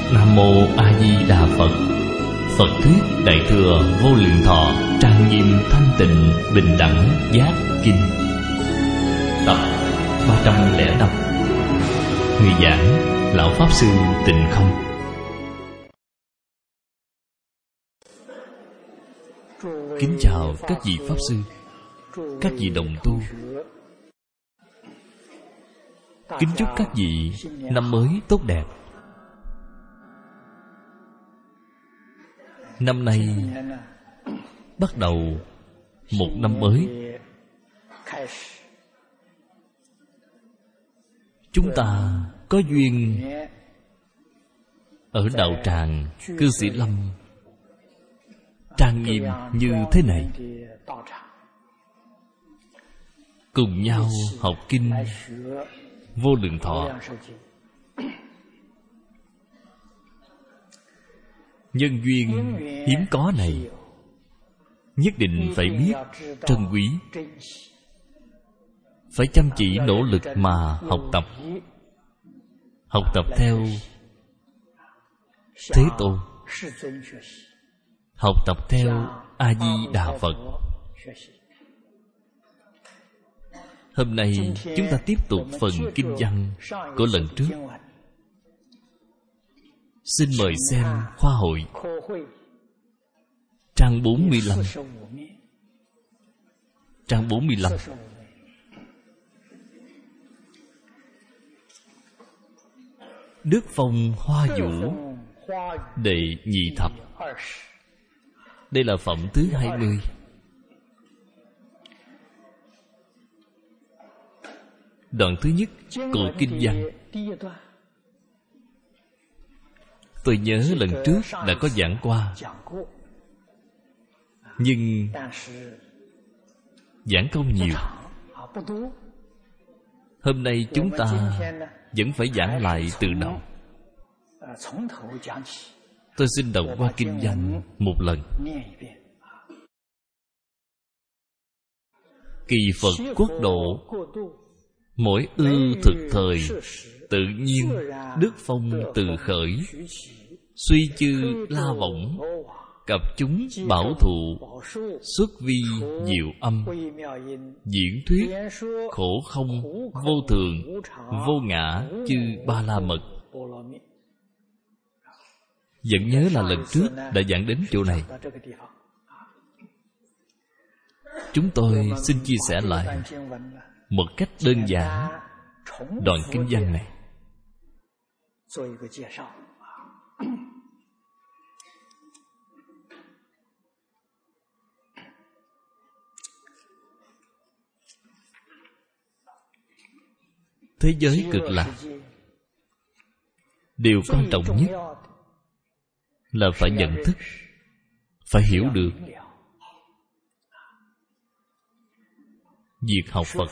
Nam Mô A Di Đà Phật. Phật thuyết Đại thừa Vô Lượng Thọ trang nghiêm thanh tịnh bình đẳng giác kinh. Tập 305. Người giảng Lão Pháp Sư Tịnh Không. Kính chào các vị Pháp Sư, các vị đồng tu. Kính chúc các vị năm mới tốt đẹp. Năm nay bắt đầu một năm mới. Chúng ta có duyên ở đạo tràng Cư Sĩ Lâm trang nghiêm như thế này, cùng nhau học kinh Vô Lượng Thọ. Nhân duyên hiếm có này nhất định phải biết trân quý, phải chăm chỉ nỗ lực mà học tập. Học tập theo Thế Tôn, học tập theo A Di Đà Phật. Hôm nay chúng ta tiếp tục phần kinh văn của lần trước. Xin mời xem khóa hội trang 45. Trang 45. Đức Phong Hoa Vũ đệ nhị thập. Đây là phẩm thứ 20. Đoạn thứ nhất của kinh văn. Tôi nhớ lần trước đã có giảng qua, nhưng giảng không nhiều. Hôm nay chúng ta vẫn phải giảng lại từ đầu. Tôi xin đọc qua kinh văn một lần. Kỳ Phật quốc độ, mỗi ư thực thời, tự nhiên đức phong từ khởi. Suy chư la võng, cập chúng bảo thụ. Xuất vi diệu âm, diễn thuyết khổ không, vô thường, vô ngã chư ba la mật. Vẫn nhớ là lần trước đã giảng đến chỗ này. Chúng tôi xin chia sẻ lại một cách đơn giản đoạn kinh văn này. Thế giới cực lạc, điều quan trọng nhất là phải nhận thức, phải hiểu được. Việc học Phật,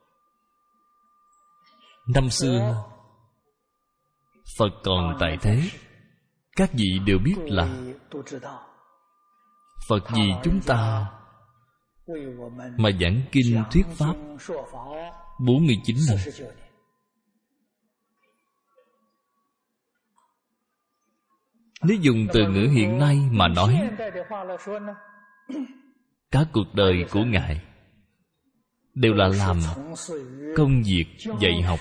năm xưa Phật còn tại thế, các vị đều biết là Phật vì chúng ta mà giảng kinh thuyết pháp 49 lần. Nếu dùng từ ngữ hiện nay mà nói, cả cuộc đời của Ngài đều là làm công việc dạy học.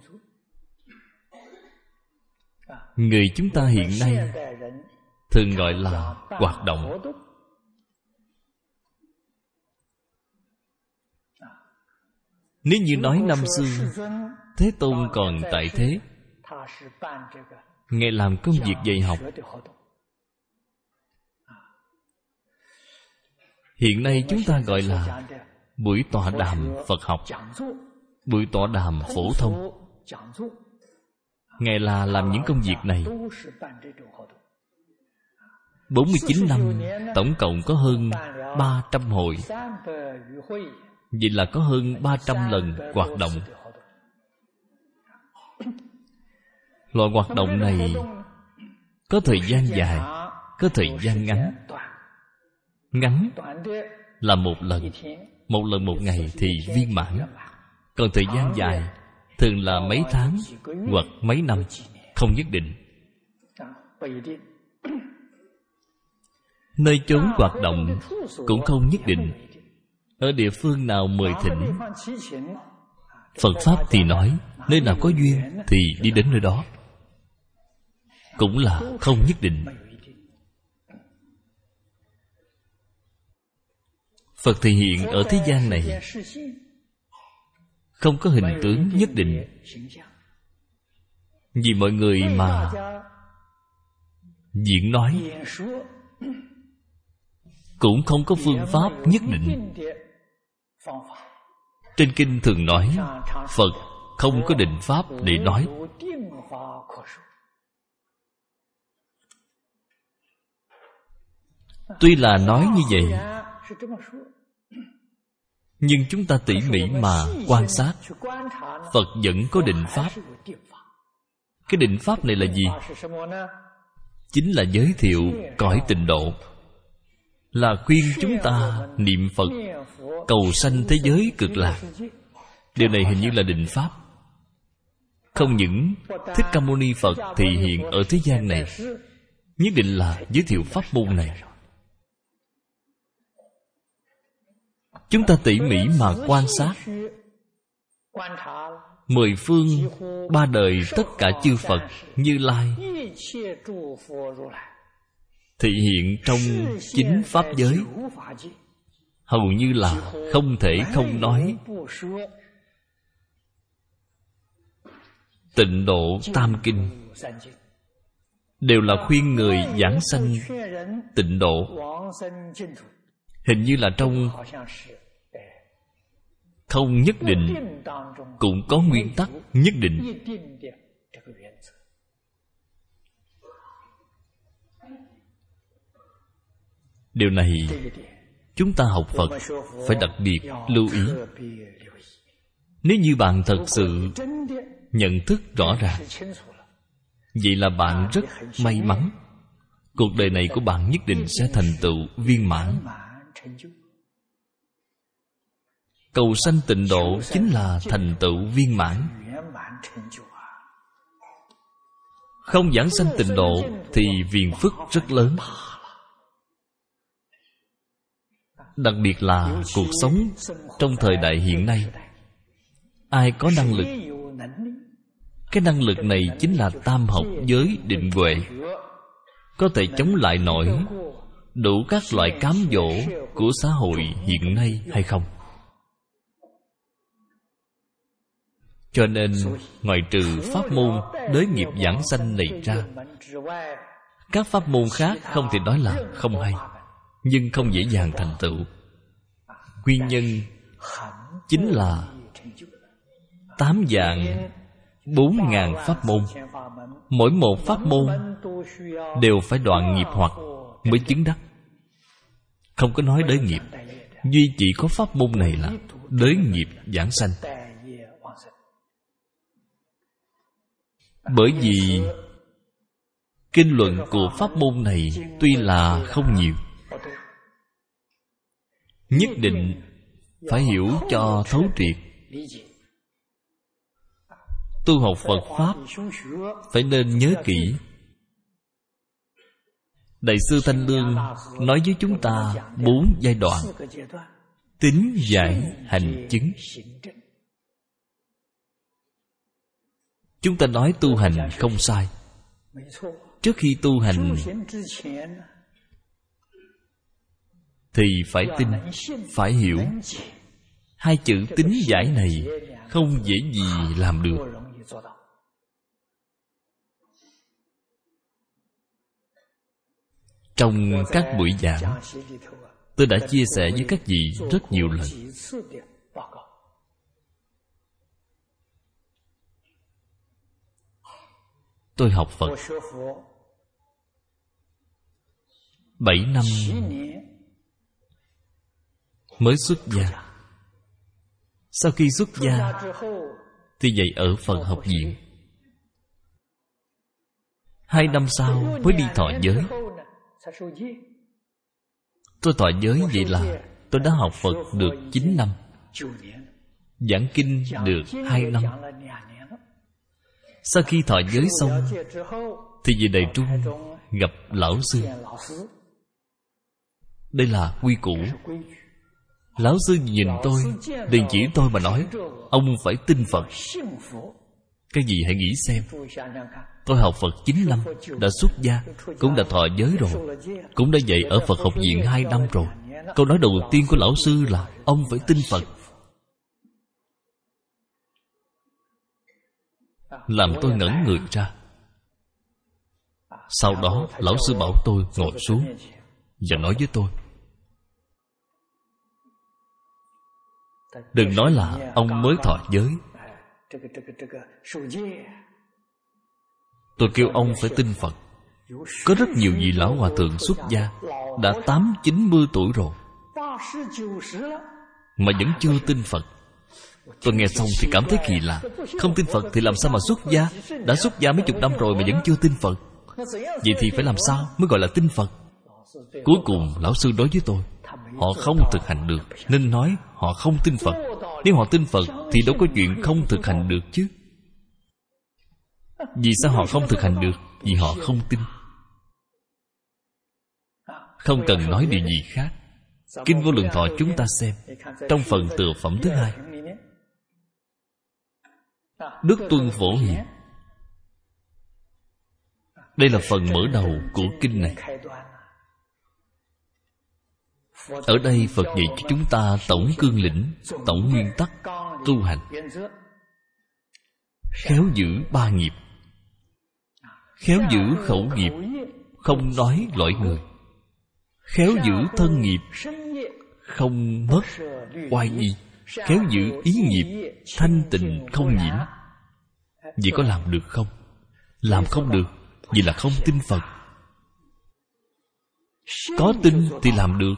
Người chúng ta hiện nay thường gọi là hoạt động. Nếu như nói năm xưa Thế Tôn còn tại thế, Ngài làm công việc dạy học. Hiện nay chúng ta gọi là buổi tọa đàm Phật học, buổi tọa đàm phổ thông. Ngài là làm những công việc này. 49 năm, tổng cộng có hơn 300 hội. Vậy là có hơn 300 lần hoạt động. Loại hoạt động này có thời gian dài, có thời gian ngắn. Ngắn là một lần một ngày thì viên mãn. Còn thời gian dài thường là mấy tháng hoặc mấy năm, không nhất định. Nơi chốn hoạt động cũng không nhất định. Ở địa phương nào mời thỉnh, Phật Pháp thì nói, nơi nào có duyên thì đi đến nơi đó, cũng là không nhất định. Phật thị hiện ở thế gian này không có hình tướng nhất định. Vì mọi người mà diễn nói, cũng không có phương pháp nhất định. Trên kinh thường nói, Phật không có định pháp để nói. Tuy là nói như vậy, nhưng chúng ta tỉ mỉ mà quan sát, Phật vẫn có định pháp. Cái định pháp này là gì? Chính là giới thiệu cõi tịnh độ, là khuyên chúng ta niệm Phật cầu sanh thế giới cực lạc. Điều này hình như là định pháp. Không những Thích Ca Mâu Ni Phật thị hiện ở thế gian này, nhất định là giới thiệu pháp môn này. Chúng ta tỉ mỉ mà quan sát, mười phương ba đời tất cả chư Phật Như Lai thị hiện trong chính pháp giới, hầu như là không thể không nói. Tịnh độ tam kinh đều là khuyên người giảng sanh tịnh độ. Hình như là trong không nhất định cũng có nguyên tắc nhất định. Điều này chúng ta học Phật phải đặc biệt lưu ý. Nếu như bạn thật sự nhận thức rõ ràng, vậy là bạn rất may mắn. Cuộc đời này của bạn nhất định sẽ thành tựu viên mãn. Cầu sanh tịnh độ chính là thành tựu viên mãn. Không giảng sanh tịnh độ thì phiền phức rất lớn. Đặc biệt là cuộc sống trong thời đại hiện nay, ai có năng lực, cái năng lực này chính là tam học giới định huệ, có thể chống lại nổi đủ các loại cám dỗ của xã hội hiện nay hay không? Cho nên, ngoại trừ pháp môn đới nghiệp giảng sanh này ra, các pháp môn khác không thể nói là không hay, nhưng không dễ dàng thành tựu. Nguyên nhân chính là 8 vạn 4.000 pháp môn. Mỗi một pháp môn đều phải đoạn nghiệp hoặc mới chứng đắc. Không có nói đới nghiệp, duy chỉ có pháp môn này là đới nghiệp giảng sanh. Bởi vì kinh luận của pháp môn này tuy là không nhiều, nhất định phải hiểu cho thấu triệt. Tu học Phật Pháp phải nên nhớ kỹ. Đại sư Thanh Lương nói với chúng ta 4 giai đoạn: tín, giải, hành, chứng. Chúng ta nói tu hành không sai. Trước khi tu hành thì phải tin, phải hiểu. 2 chữ tín giải này không dễ gì làm được. Trong các buổi giảng, tôi đã chia sẻ với các vị rất nhiều lần. Tôi học Phật 7 năm mới xuất gia. Sau khi xuất gia thì dạy ở Phật học viện. 2 năm sau mới đi thọ giới. Tôi thọ giới vậy là tôi đã học Phật được 9 năm, giảng kinh được 2 năm. Sau khi thọ giới xong thì về Đại Trung gặp lão sư. Đây là quy củ. Lão sư nhìn tôi, liền chỉ tôi mà nói, ông phải tin Phật. Cái gì hãy nghĩ xem. Tôi học Phật 9 năm, đã xuất gia, cũng đã thọ giới rồi, cũng đã dạy ở Phật học viện 2 năm rồi. Câu nói đầu tiên của lão sư là ông phải tin Phật. Làm tôi ngẩn người ra. Sau đó lão sư bảo tôi ngồi xuống và nói với tôi, đừng nói là ông mới thọ giới. Tôi kêu ông phải tin Phật. Có rất nhiều vị lão hòa thượng xuất gia đã 80-90 tuổi rồi mà vẫn chưa tin Phật. Tôi nghe xong thì cảm thấy kỳ lạ. Không tin Phật thì làm sao mà xuất gia? Đã xuất gia mấy chục năm rồi mà vẫn chưa tin Phật. Vậy thì phải làm sao mới gọi là tin Phật? Cuối cùng lão sư nói với tôi, họ không thực hành được, nên nói họ không tin Phật. Nếu họ tin Phật thì đâu có chuyện không thực hành được chứ. Vì sao họ không thực hành được? Vì họ không tin. Không cần nói điều gì khác. Kinh Vô Lượng Thọ chúng ta xem, trong phần tựa phẩm thứ 2, Đức Tuân Phổ Hiền. Đây là phần mở đầu của kinh này. Ở đây Phật dạy cho chúng ta tổng cương lĩnh, tổng nguyên tắc tu hành. Khéo giữ 3 nghiệp. Khéo giữ khẩu nghiệp, không nói lỗi người. Khéo giữ thân nghiệp, không mất oai y. Khéo giữ ý nghiệp, thanh tịnh không nhiễm. Vậy có làm được không? Làm không được, vì là không tin Phật. Có tin thì làm được.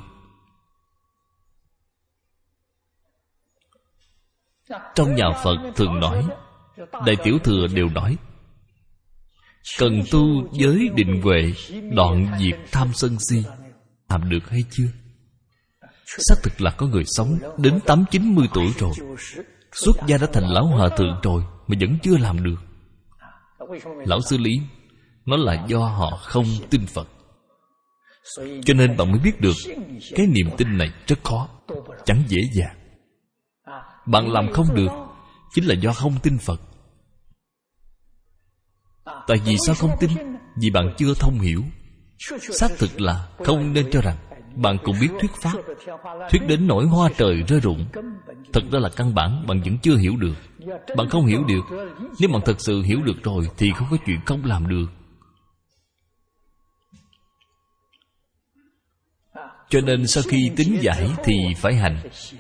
Trong nhà Phật thường nói, Đại Tiểu Thừa đều nói, cần tu giới định huệ, đoạn diệt tham sân si. Làm được hay chưa? Xác thực là có người sống đến 80-90 tuổi rồi, xuất gia đã thành lão hòa thượng rồi mà vẫn chưa làm được. Lão sư Lý nói là do họ không tin Phật. Cho nên bạn mới biết được cái niềm tin này rất khó, chẳng dễ dàng. Bạn làm không được chính là do không tin Phật. Tại vì sao không tin? Vì bạn chưa thông hiểu. Xác thực là không nên cho rằng bạn cũng biết thuyết pháp, thuyết đến nỗi hoa trời rơi rụng. Thật ra là căn bản bạn vẫn chưa hiểu được. Bạn không hiểu được. Nếu bạn thật sự hiểu được rồi thì không có chuyện không làm được. Cho nên sau khi tín giải thì phải hành.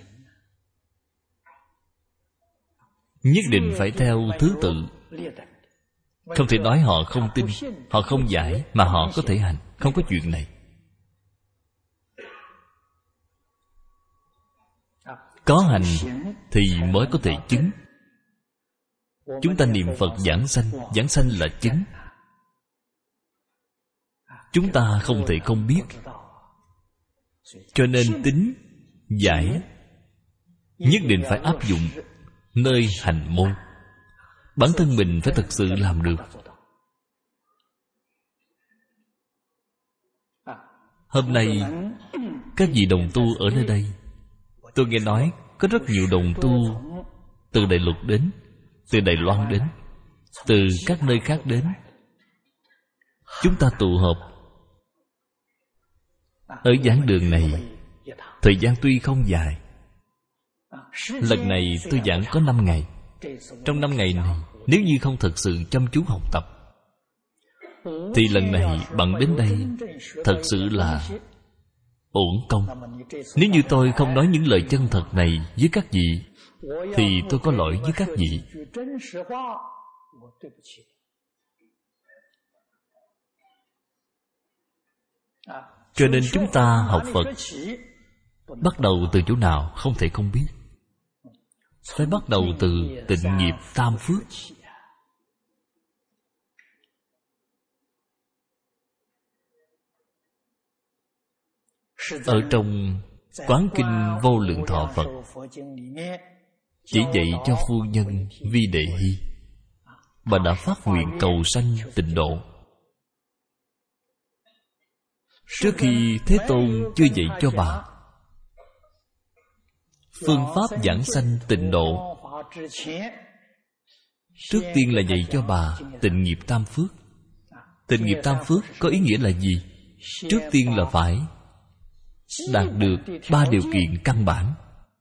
Nhất định phải theo thứ tự. Không thể nói họ không tin, họ không giải mà họ có thể hành. Không có chuyện này. Có hành thì mới có thể chứng. Chúng ta niệm Phật giảng sanh là chứng. Chúng ta không thể không biết. Cho nên tín, giải nhất định phải áp dụng nơi hành môn. Bản thân mình phải thật sự làm được. Hôm nay các vị đồng tu ở nơi đây, tôi nghe nói có rất nhiều đồng tu từ Đại Lục đến, từ Đài Loan đến, từ các nơi khác đến. Chúng ta tụ họp ở giảng đường này. Thời gian tuy không dài. Lần này tôi giảng có 5 ngày. Trong 5 ngày này, nếu như không thật sự chăm chú học tập thì lần này bạn đến đây thật sự là uổng công. Nếu như tôi không nói những lời chân thật này với các vị thì tôi có lỗi với các vị. Cho nên chúng ta học Phật bắt đầu từ chỗ nào không thể không biết. Phải bắt đầu từ tịnh nghiệp tam phước. Ở trong Quán Kinh Vô Lượng Thọ Phật chỉ dạy cho phu nhân Vi Đệ Hy, bà đã phát nguyện cầu sanh tịnh độ. Trước khi Thế Tôn chưa dạy cho bà phương pháp giảng sanh tịnh độ, trước tiên là dạy cho bà tịnh nghiệp tam phước. Tịnh nghiệp tam phước có ý nghĩa là gì? Trước tiên là phải đạt được 3 điều kiện căn bản.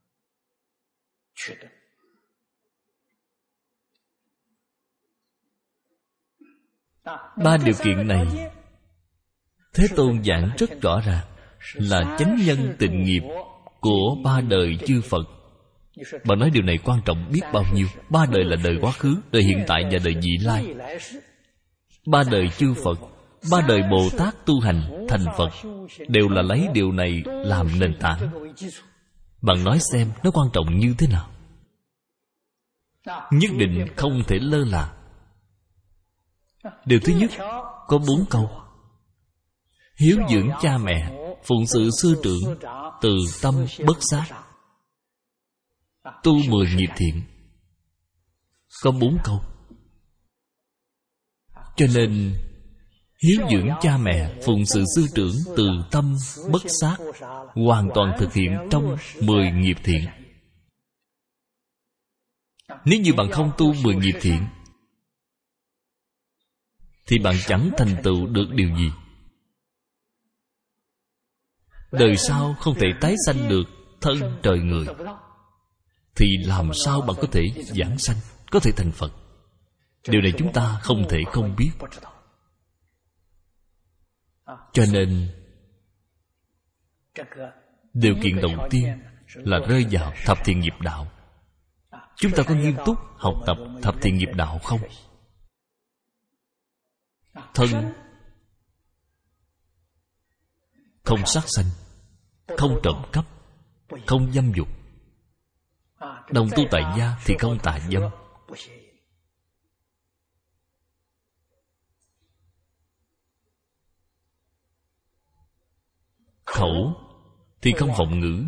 Ba điều kiện này Thế Tôn giảng rất rõ ràng, là chánh nhân tịnh nghiệp của 3 đời chư Phật. Bạn nói điều này quan trọng biết bao nhiêu. 3 đời là đời quá khứ, đời hiện tại và đời vị lai. 3 đời chư Phật, 3 đời Bồ Tát tu hành thành Phật đều là lấy điều này làm nền tảng. Bạn nói xem nó quan trọng như thế nào. Nhất định không thể lơ là. Điều thứ nhất có 4 câu: hiếu dưỡng cha mẹ, phụng sự sư trưởng, từ tâm bất sát, tu 10 nghiệp thiện. Có 4 câu. Cho nên hiếu dưỡng cha mẹ, phụng sự sư trưởng, từ tâm bất sát hoàn toàn thực hiện trong 10 nghiệp thiện. Nếu như bạn không tu 10 nghiệp thiện thì bạn chẳng thành tựu được điều gì. Đời sau không thể tái sanh được thân trời người, thì làm sao bạn có thể giảng sanh, có thể thành Phật? Điều này chúng ta không thể không biết. Cho nên điều kiện đầu tiên là rơi vào thập thiện nghiệp đạo. Chúng ta có nghiêm túc học tập thập thiện nghiệp đạo không? Thân không sát sanh, không trộm cắp, không dâm dục. Đồng tu tại gia thì không tà dâm. Khẩu thì không vọng ngữ,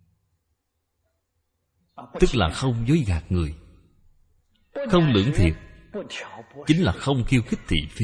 tức là không dối gạt người. Không lưỡng thiệt chính là không khiêu khích thị phi.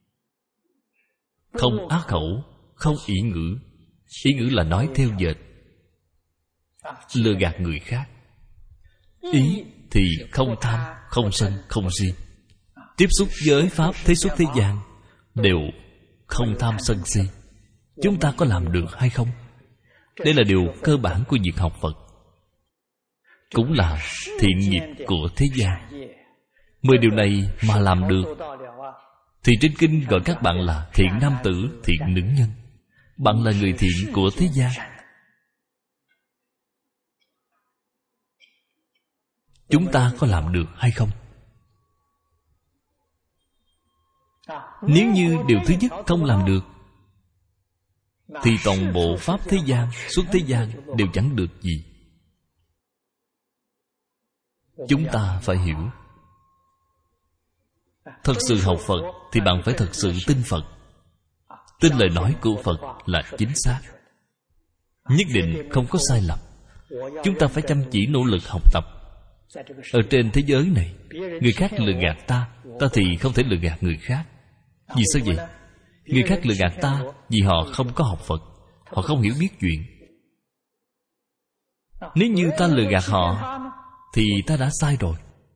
Không ác khẩu, không ỷ ngữ. Ỷ ngữ là nói theo dệt, lừa gạt người khác. Ý thì không tham, không sân, không si. Tiếp xúc với pháp thế xuất thế gian đều không tham sân si. Chúng ta có làm được hay không? Đây là điều cơ bản của việc học Phật, cũng là thiện nghiệp của thế gian. 10 điều này mà làm được thì trên kinh gọi các bạn là thiện nam tử, thiện nữ nhân. Bạn là người thiện của thế gian. Chúng ta có làm được hay không? Nếu như điều thứ nhất không làm được thì toàn bộ pháp thế gian, xuất thế gian đều chẳng được gì. Chúng ta phải hiểu, thật sự học Phật thì bạn phải thật sự tin Phật, tin lời nói của Phật là chính xác, nhất định không có sai lầm. Chúng ta phải chăm chỉ nỗ lực học tập. Ở trên thế giới này, người khác lừa gạt ta, ta thì không thể lừa gạt người khác. Vì sao vậy? Người khác lừa gạt ta vì họ không có học Phật, họ không hiểu biết chuyện. Nếu như ta lừa gạt họ thì ta đã sai rồi.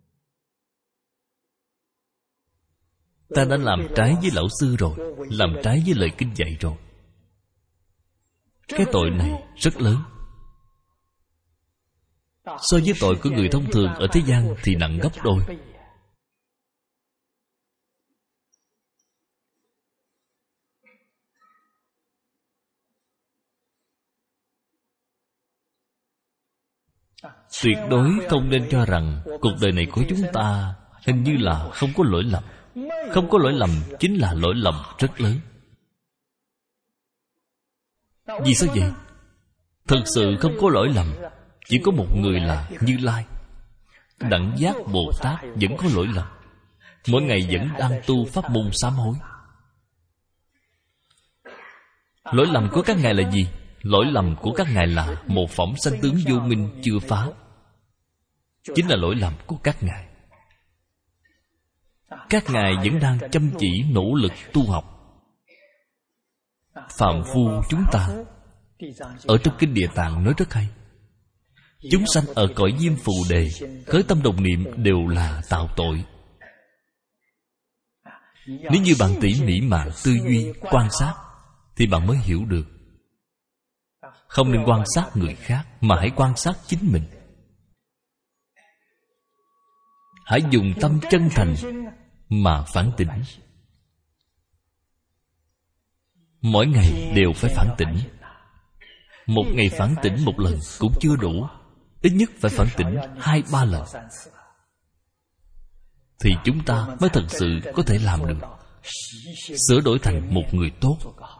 Ta đã làm trái với lão sư rồi, làm trái với lời kinh dạy rồi. Cái tội này rất lớn. So với tội của người thông thường ở thế gian thì nặng gấp đôi. Tuyệt đối không nên cho rằng cuộc đời này của chúng ta hình như là không có lỗi lầm. Không có lỗi lầm chính là lỗi lầm rất lớn. Vì sao vậy? Thật sự không có lỗi lầm chỉ có một người là Như Lai. Đẳng giác Bồ Tát vẫn có lỗi lầm, mỗi ngày vẫn đang tu pháp môn sám hối. Lỗi lầm của các ngài là gì? Lỗi lầm của các ngài là một phẩm sanh tướng vô minh chưa phá. Chính là lỗi lầm của các ngài. Các ngài vẫn đang chăm chỉ nỗ lực tu học. phàm phu chúng ta. Ở trong Kinh Địa Tạng nói rất hay: chúng sanh ở cõi Diêm Phù Đề, khởi tâm đồng niệm đều là tạo tội. Nếu như bạn tỉ mỉ mà tư duy, quan sát, thì bạn mới hiểu được. Không nên quan sát người khác, mà hãy quan sát chính mình. Hãy dùng tâm chân thành mà phản tỉnh. Mỗi ngày đều phải phản tỉnh. Một ngày phản tỉnh một lần cũng chưa đủ, ít nhất phải phản tỉnh 2-3 lần, thì chúng ta mới thật sự có thể làm được, sửa đổi thành một người tốt,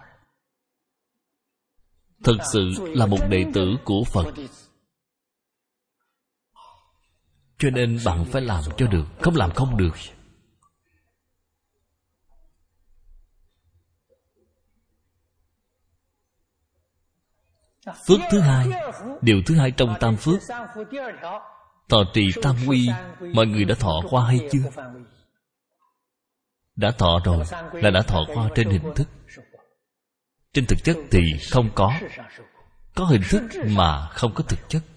thật sự là một đệ tử của Phật. Cho nên bạn phải làm cho được, không làm không được. Phước thứ hai, điều thứ hai trong tam phước, thọ trì tam quy. Mọi người đã thọ qua hay chưa? Đã thọ rồi là đã thọ qua trên hình thức. Trên thực chất thì không có. Có hình thức mà không có thực chất.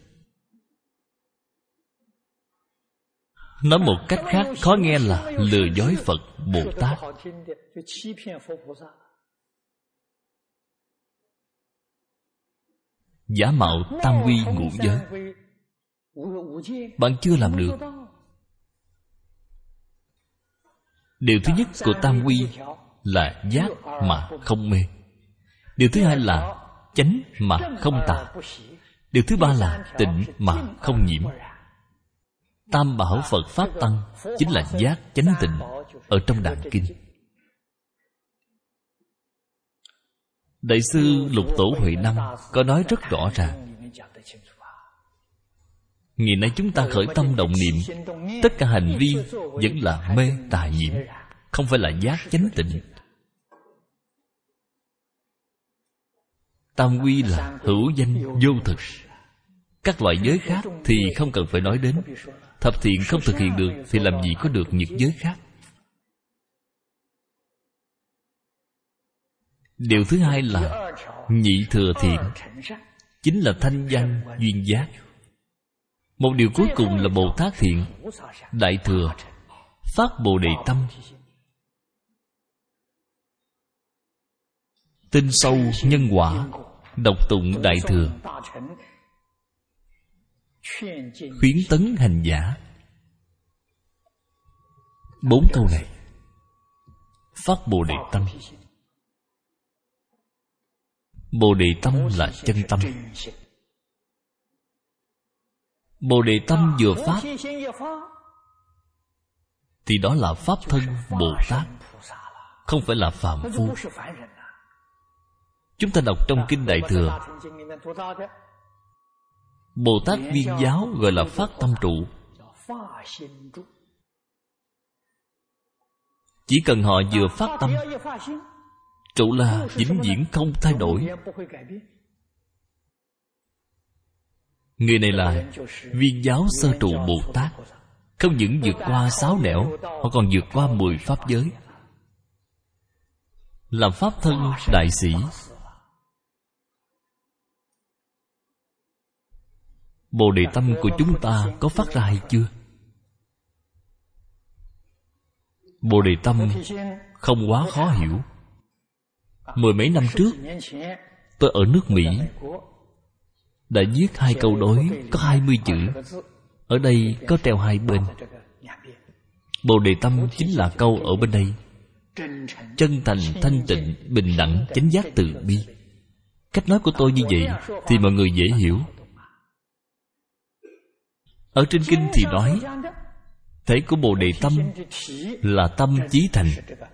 Nói một cách khác khó nghe là lừa dối Phật Bồ Tát. Giả mạo tam quy ngũ giới. Bạn chưa làm được. Điều thứ nhất của tam quy là giác mà không mê. Điều thứ hai là chánh mà không tà. Điều thứ ba là tịnh mà không nhiễm. Tam bảo Phật Pháp Tăng chính là giác chánh tịnh ở trong Đàn Kinh. Đại sư Lục Tổ Huệ Năng có nói rất rõ ràng. Ngày nay chúng ta khởi tâm động niệm, tất cả hành vi vẫn là mê tà nhiễm, không phải là giác chánh tịnh. Tam quy là hữu danh vô thực. Các loại giới khác thì không cần phải nói đến. Thập thiện không thực hiện được thì làm gì có được những giới khác. Điều thứ hai là nhị thừa thiện, chính là thanh văn duyên giác. Một điều cuối cùng là Bồ Tát thiện, đại thừa, phát Bồ Đề tâm, tin sâu nhân quả, đọc tụng đại thừa, khuyến tấn hành giả. 4 câu này phát Bồ Đề tâm. Bồ Đề tâm là chân tâm. Bồ Đề tâm vừa phát thì đó là Pháp thân Bồ Tát, không phải là phàm phu. Chúng ta đọc trong Kinh Đại Thừa, Bồ Tát Viên Giáo gọi là phát tâm trụ. Chỉ cần họ vừa phát tâm, trụ là vĩnh viễn không thay đổi. Người này là Viên Giáo Sơ Trụ Bồ Tát. Không những vượt qua 6 nẻo, họ còn vượt qua 10 pháp giới, làm pháp thân đại sĩ. Bồ Đề tâm của chúng ta có phát ra hay chưa? Bồ Đề tâm không quá khó hiểu. 10 mấy năm trước, tôi ở nước Mỹ đã viết 2 câu đối có 20 chữ. Ở đây có treo 2 bên. Bồ Đề tâm chính là câu ở bên đây: chân thành, thanh tịnh, bình đẳng, chánh giác, từ bi. Cách nói của tôi như vậy thì mọi người dễ hiểu. Ở trên kinh thì nói thể của Bồ Đề tâm là tâm chí thành.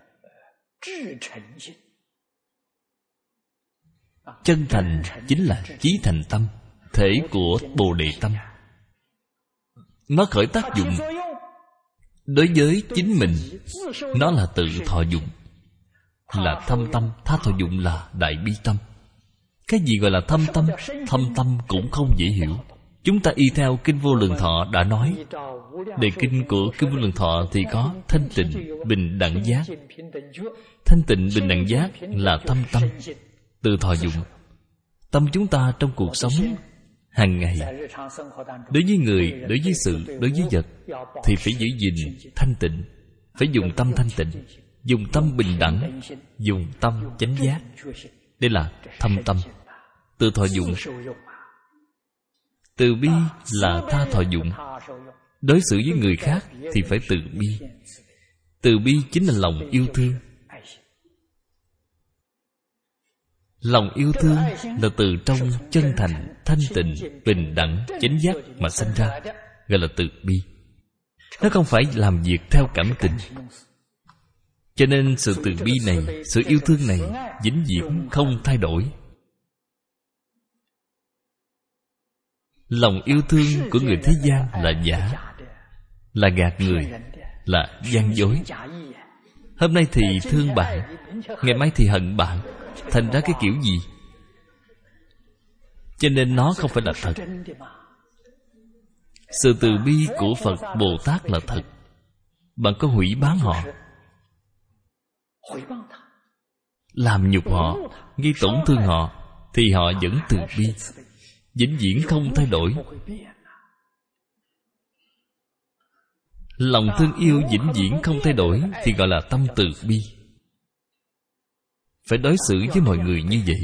Chân thành chính là chí thành tâm, thể của Bồ Đề tâm. Nó khởi tác dụng đối với chính mình, nó là tự thọ dụng, là thâm tâm. Tha thọ dụng là đại bi tâm. Cái gì gọi là thâm tâm? Thâm tâm cũng không dễ hiểu. Chúng ta y theo Kinh Vô Lượng Thọ đã nói. Đề kinh của Kinh Vô Lượng Thọ thì có thanh tịnh, bình đẳng giác. Thanh tịnh, bình đẳng giác là thâm tâm. Từ thọ dụng. Tâm chúng ta trong cuộc sống hàng ngày, đối với người, đối với sự, đối với vật, thì phải giữ gìn thanh tịnh. Phải dùng tâm thanh tịnh, dùng tâm bình đẳng, dùng tâm chánh giác. Đây là thâm tâm. Từ thọ dụng. Từ bi là tha thọ dụng. Đối xử với người khác thì phải từ bi. Từ bi chính là lòng yêu thương. Lòng yêu thương là từ trong chân thành, thanh tịnh, bình đẳng, chánh giác mà sanh ra, gọi là từ bi. Nó không phải làm việc theo cảm tình. Cho nên sự từ bi này, sự yêu thương này vĩnh viễn không thay đổi. Lòng yêu thương của người thế gian là giả, là gạt người, là gian dối. Hôm nay thì thương bạn, ngày mai thì hận bạn. Thành ra cái kiểu gì? Cho nên nó không phải là thật. Sự từ bi của Phật Bồ Tát là thật. Bạn có hủy báng họ, làm nhục họ, gây tổn thương họ, thì họ vẫn từ bi, vĩnh viễn không thay đổi. Lòng thương yêu vĩnh viễn không thay đổi thì gọi là tâm từ bi. Phải đối xử với mọi người như vậy.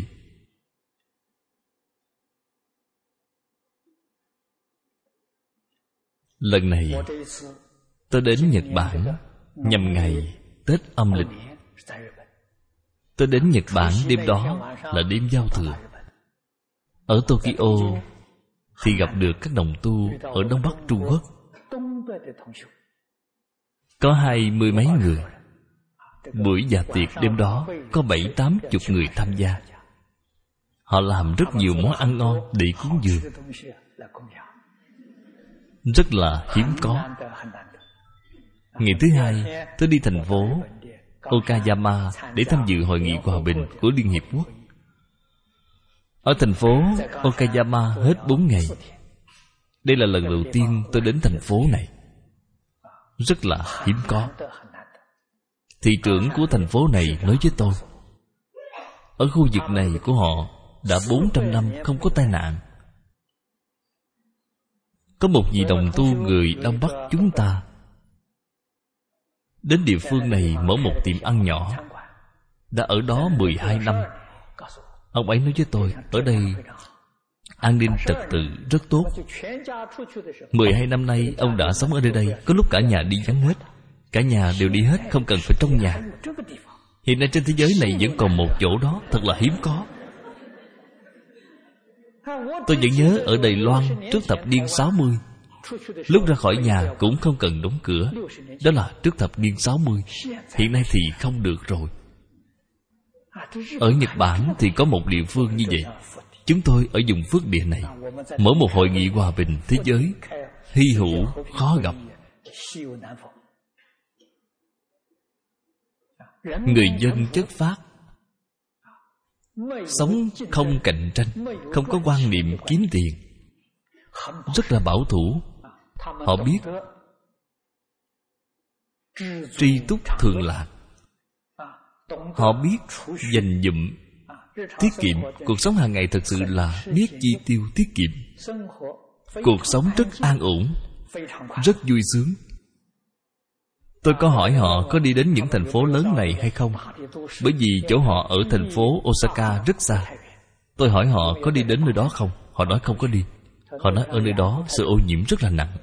Lần này tôi đến Nhật Bản nhằm ngày Tết âm lịch. Tôi đến Nhật Bản đêm đó là đêm giao thừa. Ở Tokyo thì gặp được các đồng tu ở Đông Bắc Trung Quốc. Có 20 mấy người. Buổi dạ tiệc đêm đó có 70-80 người tham gia. Họ làm rất nhiều món ăn ngon để cúng dường, rất là hiếm có. Ngày thứ hai, tôi đi thành phố Okayama để tham dự hội nghị hòa bình của Liên Hiệp Quốc. Ở thành phố Okayama hết 4 ngày. Đây là lần đầu tiên tôi đến thành phố này, rất là hiếm có. Thị trưởng của thành phố này nói với tôi, ở khu vực này của họ đã 400 năm không có tai nạn. Có một vị đồng tu người Đông Bắc chúng ta đến địa phương này mở một tiệm ăn nhỏ, đã ở đó 12 năm. Ông ấy nói với tôi, ở đây an ninh trật tự rất tốt. 12 năm nay ông đã sống ở nơi đây. Có lúc cả nhà đi vắng hết, cả nhà đều đi hết, không cần phải trong nhà. Hiện nay trên thế giới này vẫn còn một chỗ đó, thật là hiếm có. Tôi vẫn nhớ ở Đài Loan trước thập niên 60, lúc ra khỏi nhà cũng không cần đóng cửa. Đó là trước thập niên 60. Hiện nay thì không được rồi. Ở Nhật Bản thì có một địa phương như vậy. Chúng tôi ở vùng phước địa này mở một hội nghị hòa bình thế giới, hy hữu khó gặp. Người dân chất phác, sống không cạnh tranh, không có quan niệm kiếm tiền, rất là bảo thủ. Họ biết tri túc thường lạc, họ biết dành dụm, tiết kiệm. Cuộc sống hàng ngày thật sự là biết chi tiêu tiết kiệm. Cuộc sống rất an ổn, rất vui sướng. Tôi có hỏi họ có đi đến những thành phố lớn này hay không, bởi vì chỗ họ ở thành phố Osaka rất xa. Tôi hỏi họ có đi đến nơi đó không. Họ nói không có đi. Họ nói ở nơi đó sự ô nhiễm rất là nặng.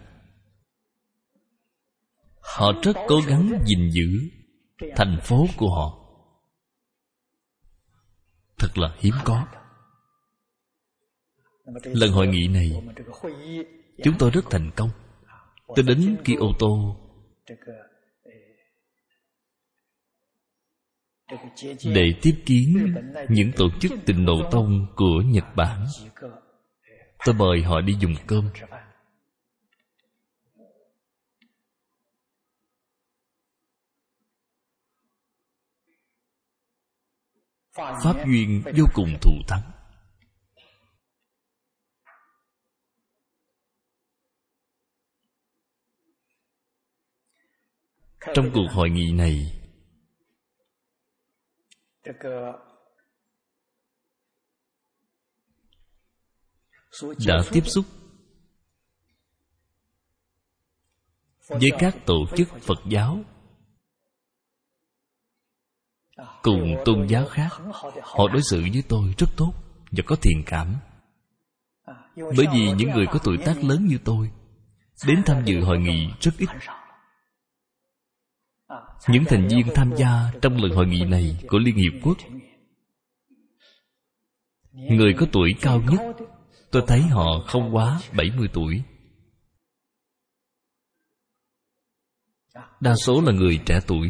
Họ rất cố gắng gìn giữ thành phố của họ. Thật là hiếm có. Lần hội nghị này chúng tôi rất thành công. Tôi đến Kyoto để tiếp kiến những tổ chức Tịnh Độ Tông của Nhật Bản. Tôi mời họ đi dùng cơm. Pháp duyên vô cùng thù thắng. Trong cuộc hội nghị này, đã tiếp xúc với các tổ chức Phật giáo cùng tôn giáo khác. Họ đối xử với tôi rất tốt và có thiện cảm. Bởi vì những người có tuổi tác lớn như tôi đến tham dự hội nghị rất ít. Những thành viên tham gia trong lần hội nghị này của Liên Hiệp Quốc, người có tuổi cao nhất, tôi thấy họ không quá 70 tuổi. Đa số là người trẻ tuổi.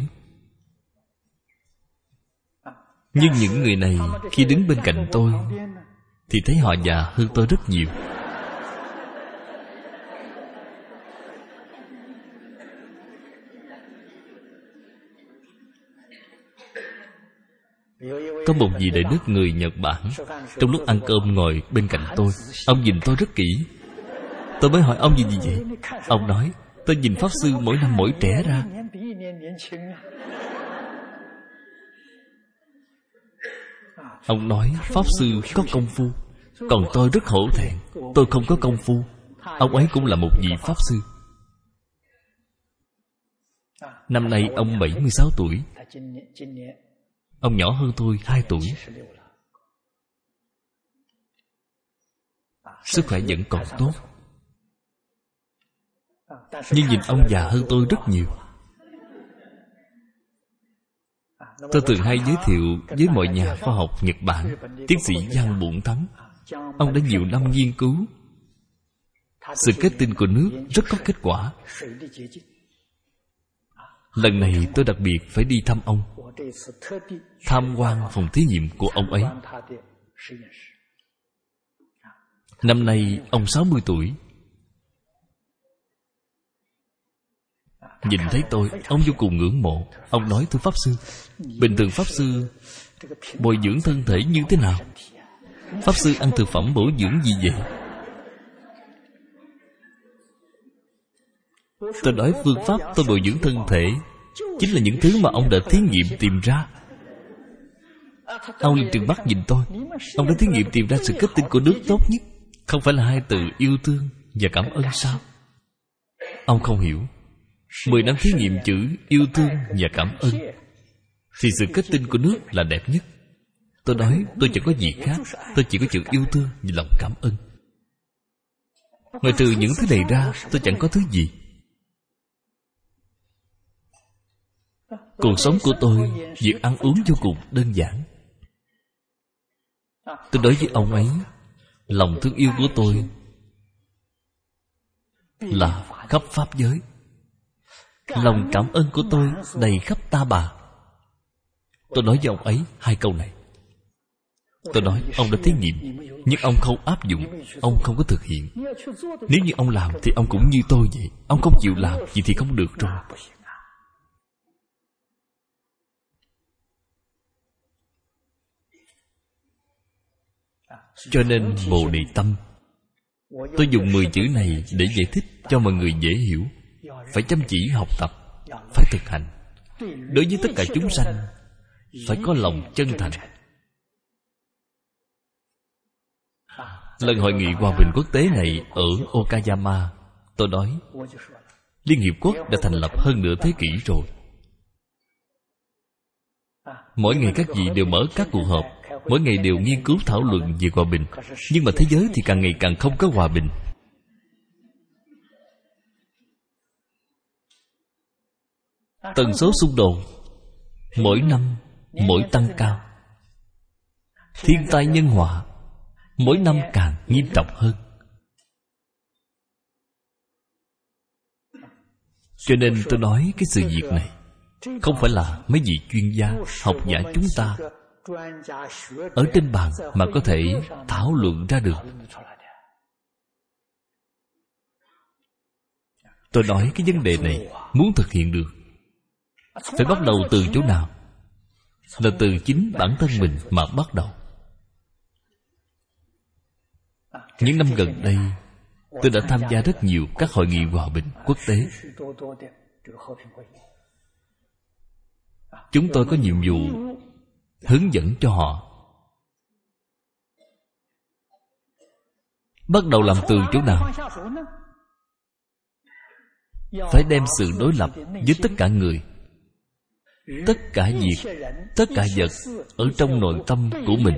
Nhưng những người này khi đứng bên cạnh tôi thì thấy họ già hơn tôi rất nhiều. Có một vị đại đức người Nhật Bản, trong lúc ăn cơm ngồi bên cạnh tôi. Ông nhìn tôi rất kỹ. Tôi mới hỏi ông gì vậy? Ông nói, tôi nhìn Pháp Sư mỗi năm mỗi trẻ ra. Ông nói Pháp Sư có công phu, còn tôi rất hổ thẹn, tôi không có công phu. Ông ấy cũng là một vị Pháp Sư. Năm nay ông 76 tuổi. Ông nhỏ hơn tôi 2 tuổi. Sức khỏe vẫn còn tốt. Nhưng nhìn ông già hơn tôi rất nhiều. Tôi thường hay giới thiệu với mọi nhà khoa học Nhật Bản tiến sĩ Giang Bổn Thắng. Ông đã nhiều năm nghiên cứu sự kết tinh của nước, rất có kết quả. Lần này tôi đặc biệt phải đi thăm ông, tham quan phòng thí nghiệm của ông ấy. Năm nay ông 60 tuổi. Nhìn thấy tôi, ông vô cùng ngưỡng mộ. Ông nói, thưa Pháp Sư, bình thường Pháp Sư bồi dưỡng thân thể như thế nào? Pháp Sư ăn thực phẩm bổ dưỡng gì vậy? Tôi nói phương pháp tôi bồi dưỡng thân thể chính là những thứ mà ông đã thí nghiệm tìm ra. Ông liền trừng mắt nhìn tôi. Ông đã thí nghiệm tìm ra sự kết tinh của nước tốt nhất, không phải là hai từ yêu thương và cảm ơn sao? Ông không hiểu. 10 năm thí nghiệm chữ yêu thương và cảm ơn thì sự kết tinh của nước là đẹp nhất. Tôi nói tôi chẳng có gì khác, tôi chỉ có chữ yêu thương và lòng cảm ơn. Ngoài trừ những thứ này ra, tôi chẳng có thứ gì. Cuộc sống của tôi, việc ăn uống vô cùng đơn giản. Tôi đối với ông ấy, lòng thương yêu của tôi là khắp pháp giới. Lòng cảm ơn của tôi đầy khắp ta bà. Tôi nói với ông ấy 2 câu này. Tôi nói ông đã thí nghiệm, nhưng ông không áp dụng, ông không có thực hiện. Nếu như ông làm thì ông cũng như tôi vậy. Ông không chịu làm, vậy thì không được rồi. Cho nên Bồ Đề Tâm, tôi dùng 10 chữ này để giải thích cho mọi người dễ hiểu. Phải chăm chỉ học tập, phải thực hành. Đối với tất cả chúng sanh, phải có lòng chân thành. Lần hội nghị hòa bình quốc tế này ở Okayama, tôi nói Liên Hiệp Quốc đã thành lập hơn nửa thế kỷ rồi. Mỗi ngày các vị đều mở các cuộc họp, mỗi ngày đều nghiên cứu thảo luận về hòa bình. Nhưng mà thế giới thì càng ngày càng không có hòa bình. Tần số xung đột mỗi năm mỗi tăng cao. Thiên tai nhân họa mỗi năm càng nghiêm trọng hơn. Cho nên tôi nói cái sự việc này không phải là mấy vị chuyên gia, học giả chúng ta ở trên bàn mà có thể thảo luận ra được. Tôi nói cái vấn đề này muốn thực hiện được phải bắt đầu từ chỗ nào? Là từ chính bản thân mình mà bắt đầu. Những năm gần đây, tôi đã tham gia rất nhiều các hội nghị hòa bình quốc tế. Chúng tôi có nhiệm vụ hướng dẫn cho họ Bắt đầu làm từ chỗ nào? Phải đem sự đối lập với tất cả người, tất cả việc, tất cả vật ở trong nội tâm của mình,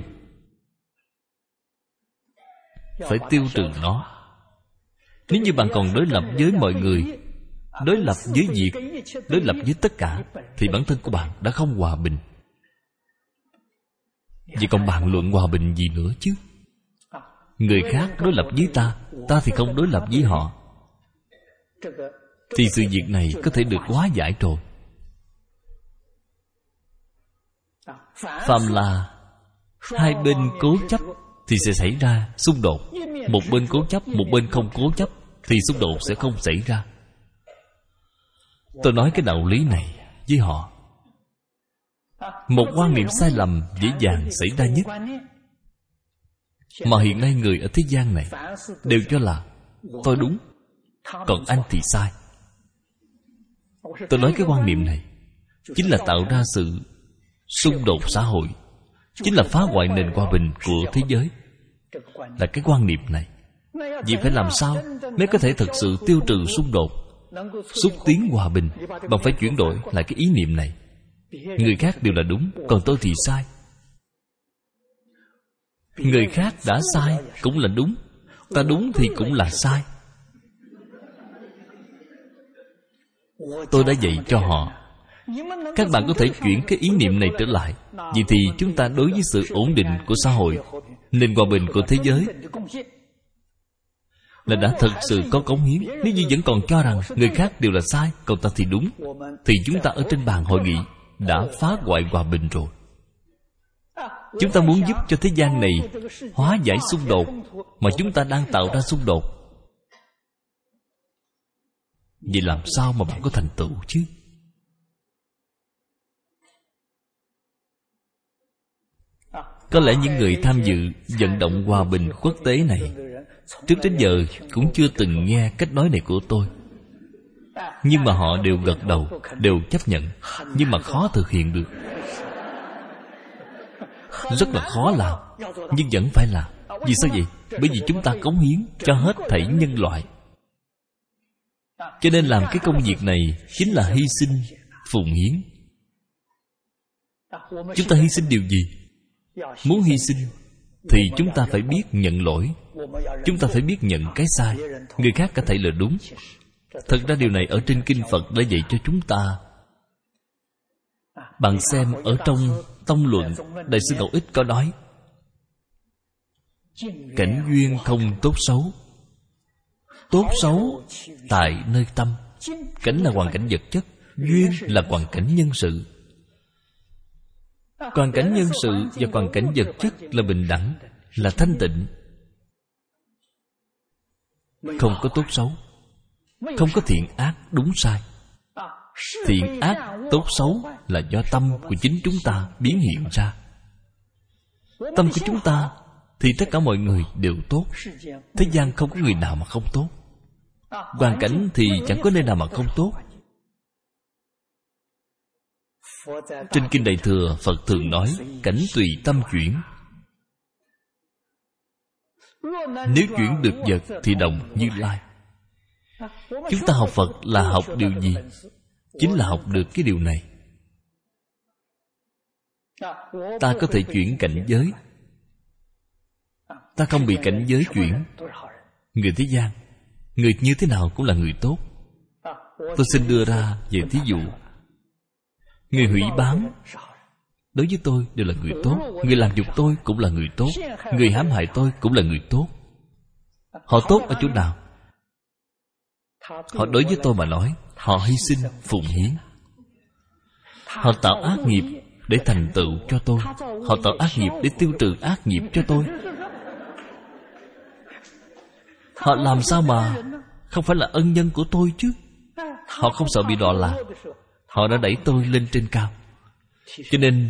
phải tiêu trừ nó. Nếu như bạn còn đối lập với mọi người, đối lập với việc, đối lập với tất cả, thì bản thân của bạn đã không hòa bình. Vậy còn bàn luận hòa bình gì nữa chứ? Người khác đối lập với ta, ta thì không đối lập với họ, thì sự việc này có thể được hóa giải rồi. Phàm là hai bên cố chấp thì sẽ xảy ra xung đột. Một bên cố chấp, một bên không cố chấp, thì xung đột sẽ không xảy ra. Tôi nói cái đạo lý này với họ. Một quan niệm sai lầm dễ dàng xảy ra nhất, mà hiện nay người ở thế gian này đều cho là tôi đúng, còn anh thì sai. Tôi nói cái quan niệm này chính là tạo ra sự xung đột xã hội, chính là phá hoại nền hòa bình của thế giới. Là cái quan niệm này. Vì phải làm sao mới có thể thực sự tiêu trừ xung đột, xúc tiến hòa bình? Bạn phải chuyển đổi lại cái ý niệm này. Người khác đều là đúng, còn tôi thì sai. Người khác đã sai cũng là đúng, ta đúng thì cũng là sai. Tôi đã dạy cho họ. Các bạn có thể chuyển cái ý niệm này trở lại. Vậy thì chúng ta đối với sự ổn định của xã hội, nền hòa bình của thế giới, là đã thực sự có cống hiến. Nếu như vẫn còn cho rằng người khác đều là sai, còn ta thì đúng, thì chúng ta ở trên bàn hội nghị đã phá hoại hòa bình rồi. Chúng ta muốn giúp cho thế gian này hóa giải xung đột, mà chúng ta đang tạo ra xung đột. Vậy làm sao mà bạn có thành tựu chứ? Có lẽ những người tham dự vận động hòa bình quốc tế này trước đến giờ cũng chưa từng nghe cách nói này của tôi. Nhưng mà họ đều gật đầu, đều chấp nhận. Nhưng mà khó thực hiện được, rất là khó làm. Nhưng vẫn phải làm. Vì sao vậy? Bởi vì chúng ta cống hiến cho hết thảy nhân loại. Cho nên làm cái công việc này chính là hy sinh, phụng hiến. Chúng ta hy sinh điều gì? Muốn hy sinh thì chúng ta phải biết nhận lỗi. Chúng ta phải biết nhận cái sai. Người khác có thể là đúng. Thật ra điều này ở trên Kinh Phật đã dạy cho chúng ta. Bạn xem ở trong Tông Luận, Đại sư Ngẫu Ích có nói: cảnh duyên không tốt xấu, tốt xấu tại nơi tâm. Cảnh là hoàn cảnh vật chất, duyên là hoàn cảnh nhân sự. Hoàn cảnh nhân sự và hoàn cảnh vật chất là bình đẳng, là thanh tịnh, không có tốt xấu, không có thiện ác đúng sai. Thiện ác tốt xấu là do tâm của chính chúng ta biến hiện ra. Tâm của chúng ta thì tất cả mọi người đều tốt. Thế gian không có người nào mà không tốt. Hoàn cảnh thì chẳng có nơi nào mà không tốt. Trên Kinh Đại Thừa, Phật thường nói cảnh tùy tâm chuyển. Nếu chuyển được vật thì đồng Như Lai. Chúng ta học Phật là học điều gì? Chính là học được cái điều này. Ta có thể chuyển cảnh giới, ta không bị cảnh giới chuyển. Người thế gian, người như thế nào cũng là người tốt. Tôi xin đưa ra về thí dụ. Người hủy báng đối với tôi đều là người tốt. Người làm nhục tôi cũng là người tốt. Người hãm hại tôi cũng là người tốt. Họ tốt ở chỗ nào? Họ đối với tôi mà nói, họ hy sinh, phụng hiến. Họ tạo ác nghiệp để thành tựu cho tôi. Họ tạo ác nghiệp để tiêu trừ ác nghiệp cho tôi. Họ làm sao mà không phải là ân nhân của tôi chứ? Họ không sợ bị đọa lạc. Họ đã đẩy tôi lên trên cao. Cho nên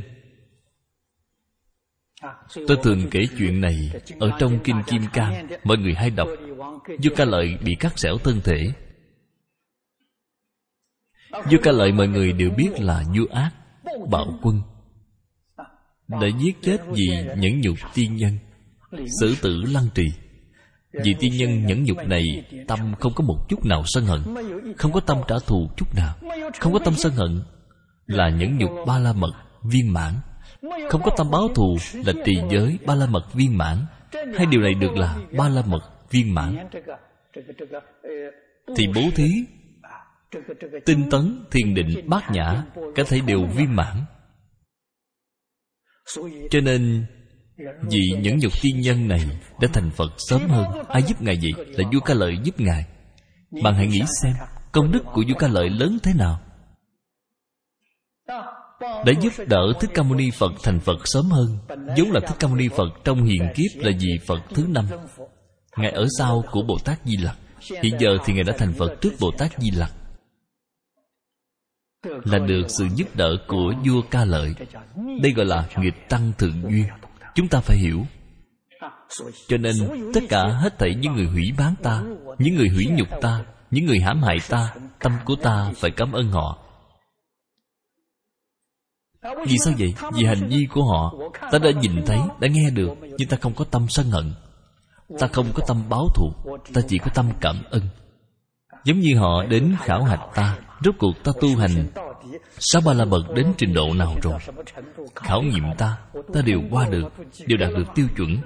tôi thường kể chuyện này ở trong Kinh Kim Cang. Mọi người hay đọc. Vua Ca Lợi bị cắt xẻo thân thể. Vua Ca Lợi mọi người đều biết là vua ác, bạo quân, đã giết chết vì nhẫn nhục tiên nhân, xử tử lăng trì. Vị tiên nhân nhẫn nhục này tâm không có một chút nào sân hận, không có tâm trả thù chút nào, không có tâm sân hận, là nhẫn nhục ba la mật viên mãn. Không có tâm báo thù là trì giới ba la mật viên mãn. Hai điều này được là ba la mật viên mãn. Thì bố thí, tinh tấn, thiền định, bát nhã, cả thảy đều viên mãn. Cho nên vị nhẫn nhục tiên nhân này đã thành Phật sớm hơn. Ai giúp Ngài vậy? Là vua Ca Lợi giúp Ngài. Bạn hãy nghĩ xem, công đức của vua Ca Lợi lớn thế nào, đã giúp đỡ Thích Ca Mâu Ni Phật thành Phật sớm hơn. Vốn là Thích Ca Mâu Ni Phật trong hiện kiếp là vị Phật thứ 5. Ngài ở sau của Bồ Tát Di Lặc. Hiện giờ thì Ngài đã thành Phật trước Bồ Tát Di Lặc, là được sự giúp đỡ của vua Ca Lợi. Đây gọi là nghịch tăng thượng duyên. Chúng ta phải hiểu. Cho nên tất cả hết thảy những người hủy bán ta, những người hủy nhục ta, những người hãm hại ta, tâm của ta phải cảm ơn họ. Vì sao vậy? Vì hành vi của họ ta đã nhìn thấy, đã nghe được, nhưng ta không có tâm sân hận, ta không có tâm báo thù, ta chỉ có tâm cảm ơn. Giống như họ đến khảo hạch ta, rốt cuộc ta tu hành sáu ba la mật đến trình độ nào rồi, khảo nghiệm ta đều qua được, đều đạt được tiêu chuẩn.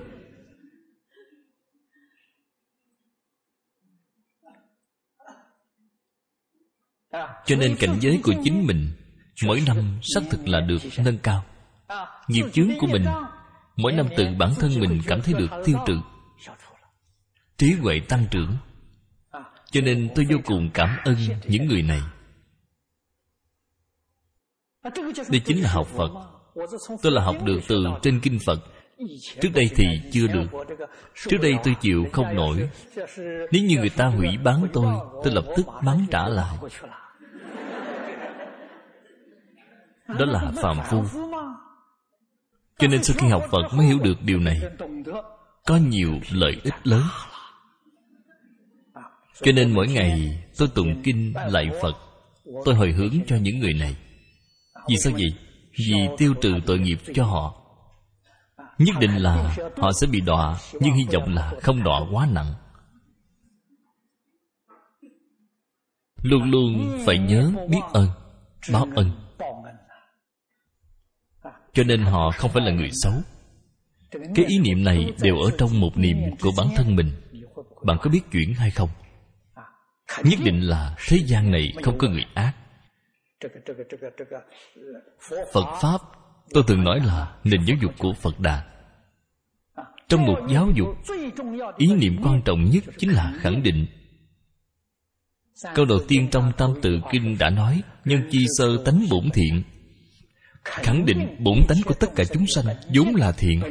Cho nên cảnh giới của chính mình mỗi năm xác thực là được nâng cao. Nghiệp chướng của mình mỗi năm tự bản thân mình cảm thấy được tiêu trừ, trí huệ tăng trưởng. Cho nên tôi vô cùng cảm ơn những người này. Đây chính là học Phật. Tôi là học được từ trên kinh Phật. Trước đây thì chưa được. Trước đây tôi chịu không nổi. Nếu như người ta hủy bán tôi lập tức mắng trả lại. Đó là phàm phu. Cho nên sau khi học Phật mới hiểu được điều này. Có nhiều lợi ích lớn. Cho nên mỗi ngày tôi tụng kinh lạy Phật, tôi hồi hướng cho những người này. Vì sao vậy? Vì tiêu trừ tội nghiệp cho họ. Nhất định là họ sẽ bị đọa, nhưng hy vọng là không đọa quá nặng. Luôn luôn phải nhớ biết ơn, báo ân. Cho nên họ không phải là người xấu. Cái ý niệm này đều ở trong một niệm của bản thân mình. Bạn có biết chuyển hay không? Nhất định là thế gian này không có người ác. Phật Pháp tôi thường nói là nền giáo dục của Phật Đà. Trong một giáo dục, ý niệm quan trọng nhất chính là khẳng định. Câu đầu tiên trong Tam Tự Kinh đã nói: nhân chi sơ tánh bổn thiện. Khẳng định bổn tánh của tất cả chúng sanh vốn là thiện,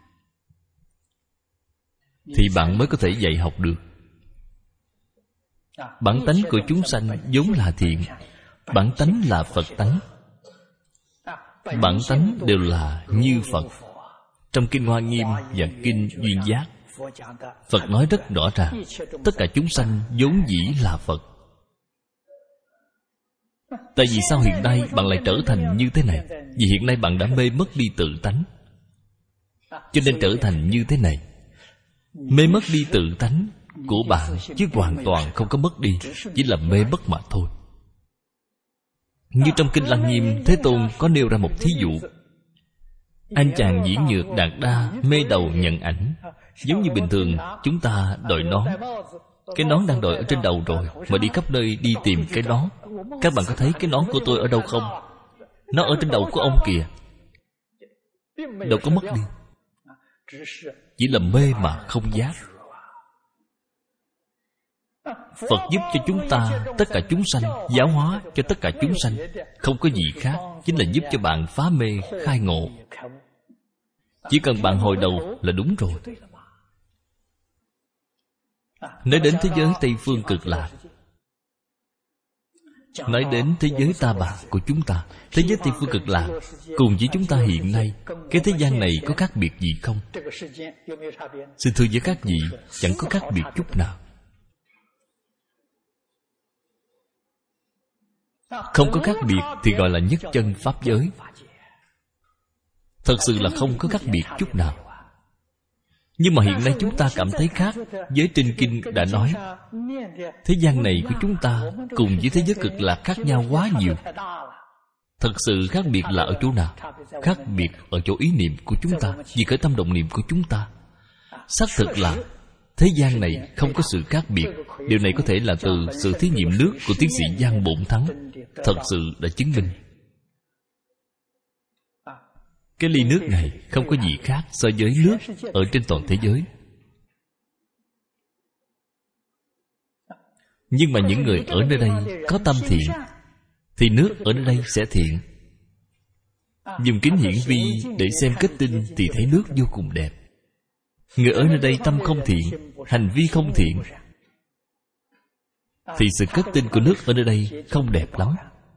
thì bạn mới có thể dạy học được. Bản tánh của chúng sanh vốn là thiện. Bản tánh là Phật tánh. Bản tánh đều là như Phật. Trong Kinh Hoa Nghiêm và Kinh Duyên Giác, Phật nói rất rõ ràng, tất cả chúng sanh vốn dĩ là Phật. Tại vì sao hiện nay bạn lại trở thành như thế này? Vì hiện nay bạn đã mê mất đi tự tánh, cho nên trở thành như thế này. Mê mất đi tự tánh của bạn, chứ hoàn toàn không có mất đi, chỉ là mê mất mà thôi. Như trong Kinh Lăng Nghiêm, Thế Tôn có nêu ra một thí dụ. Anh chàng diễn nhược đạt đa mê đầu nhận ảnh. Giống như bình thường chúng ta đội nón, cái nón đang đội ở trên đầu rồi, mà đi khắp nơi đi tìm cái nón. Các bạn có thấy cái nón của tôi ở đâu không? Nó ở trên đầu của ông kìa. Đâu có mất đi, chỉ là mê mà không giác. Phật giúp cho chúng ta, tất cả chúng sanh, giáo hóa cho tất cả chúng sanh, không có gì khác, chính là giúp cho bạn phá mê khai ngộ. Chỉ cần bạn hồi đầu là đúng rồi. Nói đến thế giới Tây Phương Cực Lạc, nói đến thế giới ta bà của chúng ta, thế giới Tây Phương Cực Lạc cùng với chúng ta hiện nay, cái thế gian này có khác biệt gì không? Xin thưa với các vị, chẳng có khác biệt chút nào. Không có khác biệt thì gọi là nhất chân pháp giới. Thật sự là không có khác biệt chút nào. Nhưng mà hiện nay chúng ta cảm thấy khác. Giới trên kinh đã nói thế gian này của chúng ta cùng với thế giới cực lạc khác nhau quá nhiều. Thật sự khác biệt là ở chỗ nào? Khác biệt ở chỗ ý niệm của chúng ta, vì khởi tâm động niệm của chúng ta. Xác thực là thế gian này không có sự khác biệt. Điều này có thể là từ sự thí nghiệm nước của tiến sĩ Giang Bổn Thắng thật sự đã chứng minh. Cái ly nước này không có gì khác so với nước ở trên toàn thế giới. Nhưng mà những người ở nơi đây có tâm thiện thì nước ở nơi đây sẽ thiện. Dùng kính hiển vi để xem kết tinh thì thấy nước vô cùng đẹp. Người ở nơi đây tâm không thiện, hành vi không thiện, thì sự kết tinh của nước ở nơi đây không đẹp lắm.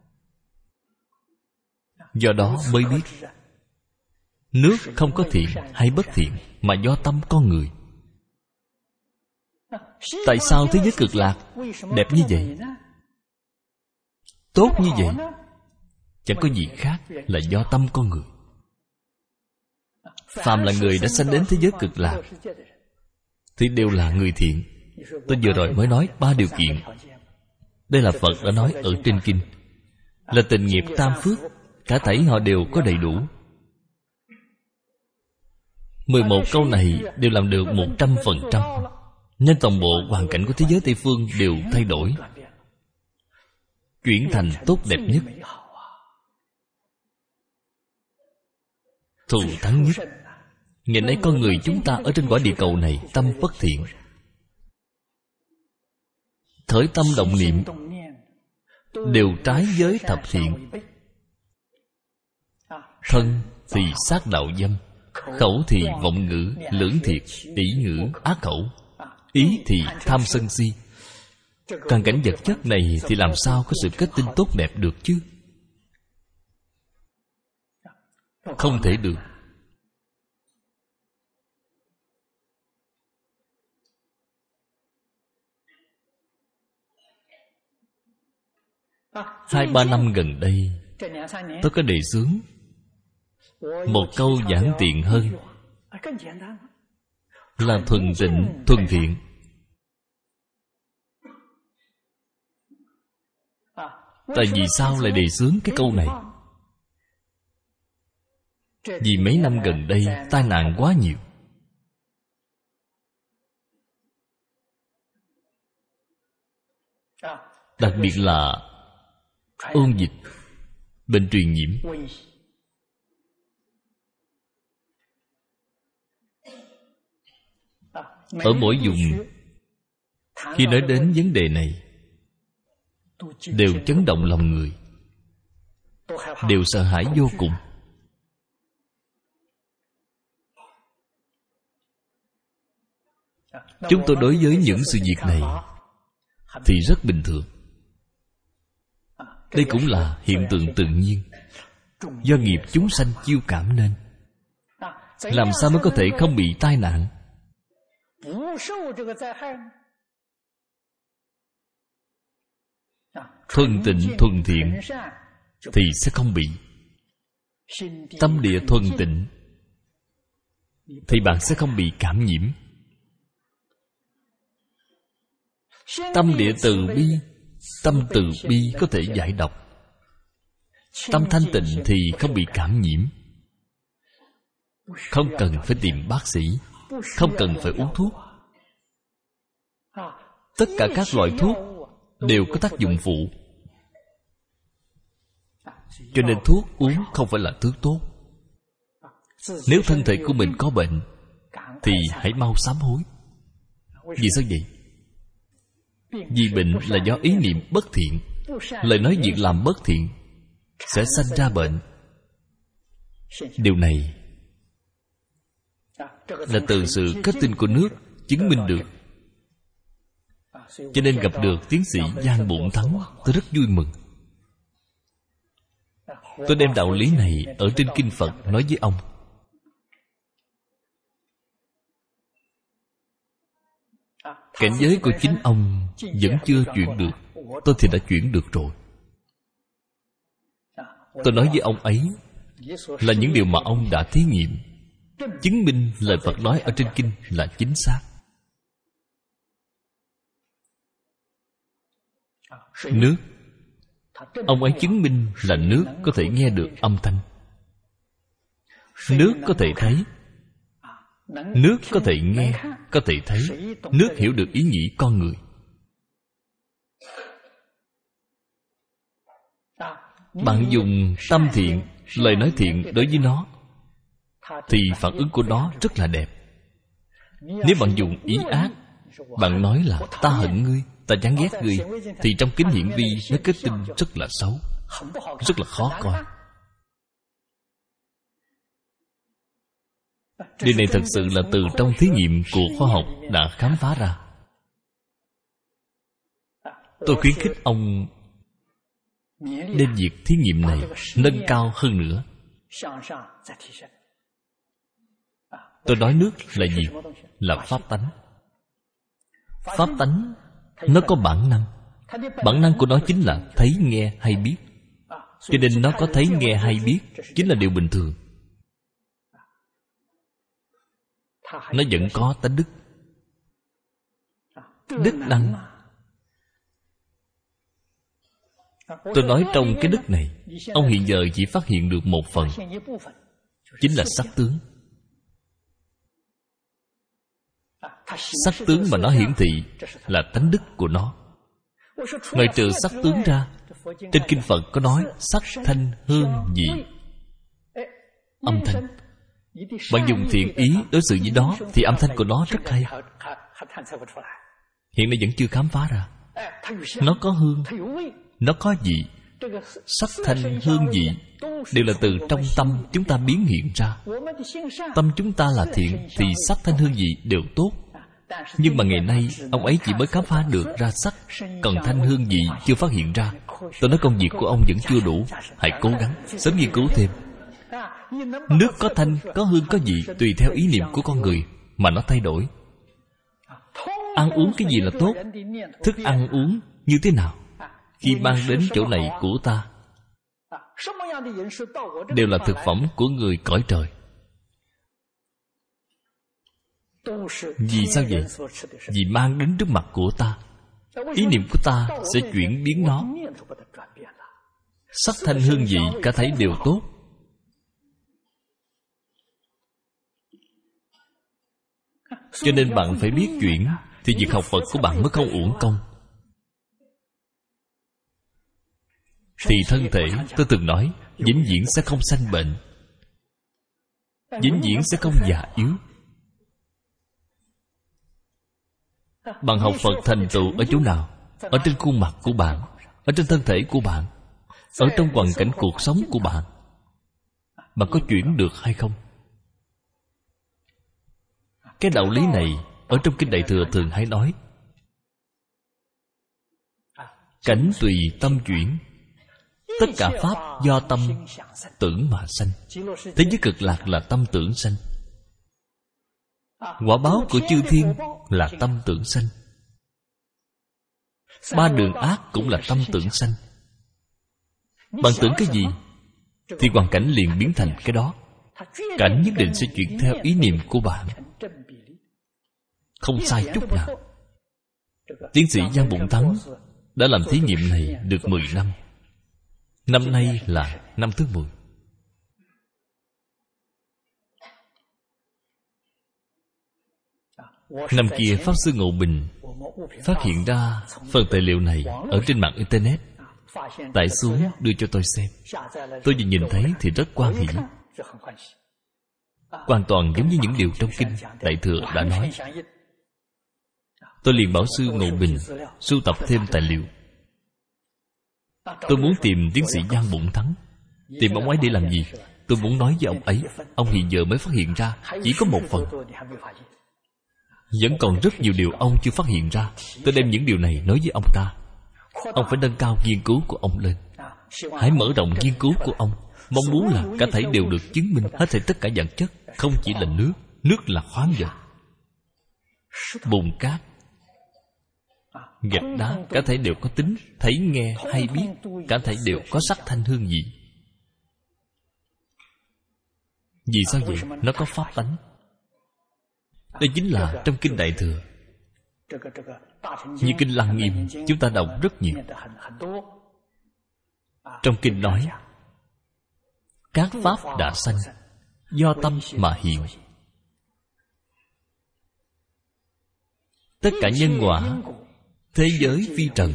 Do đó mới biết nước không có thiện hay bất thiện, mà do tâm con người. Tại sao thế giới cực lạc đẹp như vậy, tốt như vậy? Chẳng có gì khác là do tâm con người. Phàm là người đã sanh đến thế giới cực lạc thì đều là người thiện. Tôi vừa rồi mới nói 3 điều kiện. Đây là Phật đã nói ở trên kinh, là tình nghiệp tam phước, cả thảy họ đều có đầy đủ. 11 câu này đều làm được 100%, nên toàn bộ hoàn cảnh của thế giới Tây Phương đều thay đổi, chuyển thành tốt đẹp nhất, thù thắng nhất. Ngày nay con người chúng ta ở trên quả địa cầu này tâm bất thiện, khởi tâm động niệm đều trái với thập thiện. Thân thì sát đạo dâm, khẩu thì vọng ngữ, lưỡng thiệt, ỷ ngữ, ác khẩu, ý thì tham sân si. Hoàn cảnh vật chất này thì làm sao có sự kết tinh tốt đẹp được chứ? Không thể được. Hai ba năm gần đây, tôi có đề xướng một câu giản tiện hơn, là thuần tịnh thuần thiện. Tại vì sao lại đề xướng cái câu này? Vì mấy năm gần đây tai nạn quá nhiều. Đặc biệt là ôn dịch, bệnh truyền nhiễm. Ở mỗi vùng, khi nói đến vấn đề này, đều chấn động lòng người, đều sợ hãi vô cùng. Chúng tôi đối với những sự việc này thì rất bình thường. Đây cũng là hiện tượng tự nhiên, do nghiệp chúng sanh chiêu cảm nên. Làm sao mới có thể không bị tai nạn? Thuần tịnh thuần thiện thì sẽ không bị. Tâm địa thuần tịnh thì bạn sẽ không bị cảm nhiễm. Tâm địa từ bi, tâm từ bi có thể giải độc. Tâm thanh tịnh thì không bị cảm nhiễm. Không cần phải tìm bác sĩ, không cần phải uống thuốc. Tất cả các loại thuốc đều có tác dụng phụ. Cho nên thuốc uống không phải là thứ tốt. Nếu thân thể của mình có bệnh thì hãy mau sám hối. Vì sao vậy? Vì bệnh là do ý niệm bất thiện, lời nói việc làm bất thiện sẽ sanh ra bệnh. Điều này là từ sự kết tinh của nước chứng minh được. Cho nên gặp được tiến sĩ Giang Bổn Thắng, tôi rất vui mừng. Tôi đem đạo lý này ở trên kinh Phật nói với ông. Cảnh giới của chính ông vẫn chưa chuyển được, tôi thì đã chuyển được rồi. Tôi nói với ông ấy là những điều mà ông đã thí nghiệm, chứng minh lời Phật nói ở trên kinh là chính xác. Nước, ông ấy chứng minh là nước có thể nghe được âm thanh, nước có thể thấy, nước có thể nghe, có thể thấy, nước hiểu được ý nghĩ con người. Bạn dùng tâm thiện, lời nói thiện đối với nó, thì phản ứng của nó rất là đẹp. Nếu bạn dùng ý ác, bạn nói là ta hận ngươi, ta chán ghét ngươi, thì trong kính hiển vi nó kết tinh rất là xấu, rất là khó coi. Điều này thật sự là từ trong thí nghiệm của khoa học đã khám phá ra. Tôi khuyến khích ông đem việc thí nghiệm này nâng cao hơn nữa. Tôi nói nước là gì? Là pháp tánh. Pháp tánh nó có bản năng. Bản năng của nó chính là thấy, nghe hay biết. Cho nên nó có thấy, nghe hay biết chính là điều bình thường. Nó vẫn có tánh đức. Đức năng. Tôi nói trong cái đức này, ông hiện giờ chỉ phát hiện được một phần, chính là sắc tướng. Sắc tướng mà nó hiển thị là tánh đức của nó. Ngoài trừ sắc tướng ra, trên kinh Phật có nói sắc thanh hương vị âm thanh. Bạn dùng thiện ý đối xử với nó thì âm thanh của nó rất hay. Hiện nay vẫn chưa khám phá ra. Nó có hương, nó có vị. Sắc thanh hương vị đều là từ trong tâm chúng ta biến hiện ra. Tâm chúng ta là thiện thì sắc thanh hương vị đều tốt. Nhưng mà ngày nay ông ấy chỉ mới khám phá được ra sắc, còn thanh hương vị chưa phát hiện ra. Tôi nói công việc của ông vẫn chưa đủ. Hãy cố gắng, sớm nghiên cứu thêm. Nước có thanh, có hương, có vị tùy theo ý niệm của con người mà nó thay đổi. Ăn uống cái gì là tốt? Thức ăn uống như thế nào? Khi mang đến chỗ này của ta, đều là thực phẩm của người cõi trời. Vì sao vậy? Vì mang đến trước mặt của ta, ý niệm của ta sẽ chuyển biến nó. Sắc thanh hương vị cả thấy đều tốt. Cho nên bạn phải biết chuyển, thì việc học Phật của bạn mới không uổng công. Thì thân thể, tôi từng nói, vĩnh viễn sẽ không sanh bệnh, vĩnh viễn sẽ không già yếu. Bạn học Phật thành tựu ở chỗ nào? Ở trên khuôn mặt của bạn, ở trên thân thể của bạn, ở trong hoàn cảnh cuộc sống của bạn. Bạn có chuyển được hay không? Cái đạo lý này ở trong Kinh Đại Thừa thường hay nói: cảnh tùy tâm chuyển, tất cả pháp do tâm tưởng mà sanh. Thế giới cực lạc là tâm tưởng sanh. Quả báo của chư thiên là tâm tưởng sanh. Ba đường ác cũng là tâm tưởng sanh. Bạn tưởng cái gì thì hoàn cảnh liền biến thành cái đó. Cảnh nhất định sẽ chuyển theo ý niệm của bạn, không sai chút nào. Tiến sĩ Giang Bụng Thắng đã làm thí nghiệm này được 10 năm. Năm nay là năm thứ 10. Năm kia Pháp Sư Ngộ Bình phát hiện ra phần tài liệu này ở trên mạng Internet, tải xuống đưa cho tôi xem. Tôi vừa nhìn thấy thì rất hoan hỷ. Hoàn toàn giống như những điều trong Kinh Đại Thừa đã nói. Tôi liền bảo Sư Ngộ Bình sưu tập thêm tài liệu. Tôi muốn tìm tiến sĩ Giang Bụng Thắng. Tìm ông ấy để làm gì? Tôi muốn nói với ông ấy, ông hiện giờ mới phát hiện ra chỉ có một phần. Vẫn còn rất nhiều điều ông chưa phát hiện ra. Tôi đem những điều này nói với ông ta. Ông phải nâng cao nghiên cứu của ông lên. Hãy mở rộng nghiên cứu của ông. Mong muốn là cả thảy đều được chứng minh. Hết thảy tất cả vật chất không chỉ là nước. Nước là khoáng vật, bùn cát, gạch đá, cả thảy đều có tính thấy, nghe hay biết. Cả thảy đều có sắc thanh hương vị. Vì sao vậy? Nó có pháp tánh. Đây chính là trong Kinh Đại Thừa. Như Kinh Lăng Nghiêm chúng ta đọc rất nhiều. Trong kinh nói các pháp đã sanh do tâm mà hiện. Tất cả nhân quả, thế giới phi trần.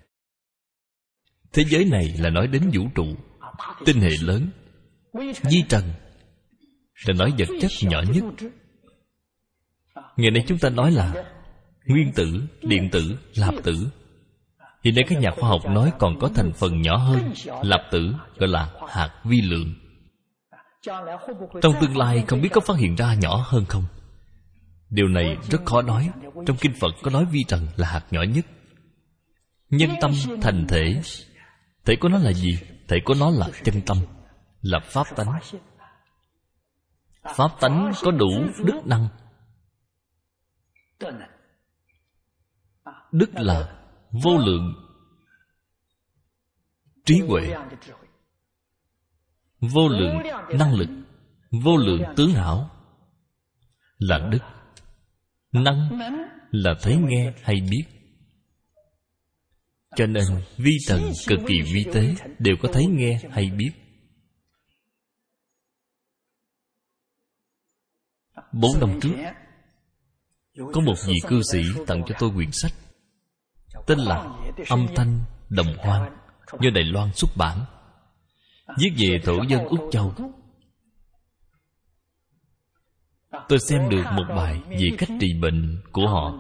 Thế giới này là nói đến vũ trụ, tinh hệ lớn. Vi trần là nói vật chất nhỏ nhất. Ngày nay chúng ta nói là nguyên tử, điện tử, lạp tử. Hiện nay các nhà khoa học nói còn có thành phần nhỏ hơn lạp tử, gọi là hạt vi lượng. Trong tương lai không biết có phát hiện ra nhỏ hơn không? Điều này rất khó nói. Trong kinh Phật có nói vi trần là hạt nhỏ nhất. Nhân tâm thành thể. Thể của nó là gì? Thể của nó là chân tâm, là pháp tánh. Pháp tánh có đủ đức năng. Đức là vô lượng trí huệ, vô lượng năng lực, vô lượng tướng hảo là đức. Năng là thấy nghe hay biết. Cho nên vi trần cực kỳ vi tế đều có thấy nghe hay biết. 4 năm trước có một vị cư sĩ tặng cho tôi quyển sách tên là Âm thanh Đồng Hoan, do Đài Loan xuất bản, viết về thổ dân Úc Châu. Tôi xem được một bài về cách trị bệnh của họ.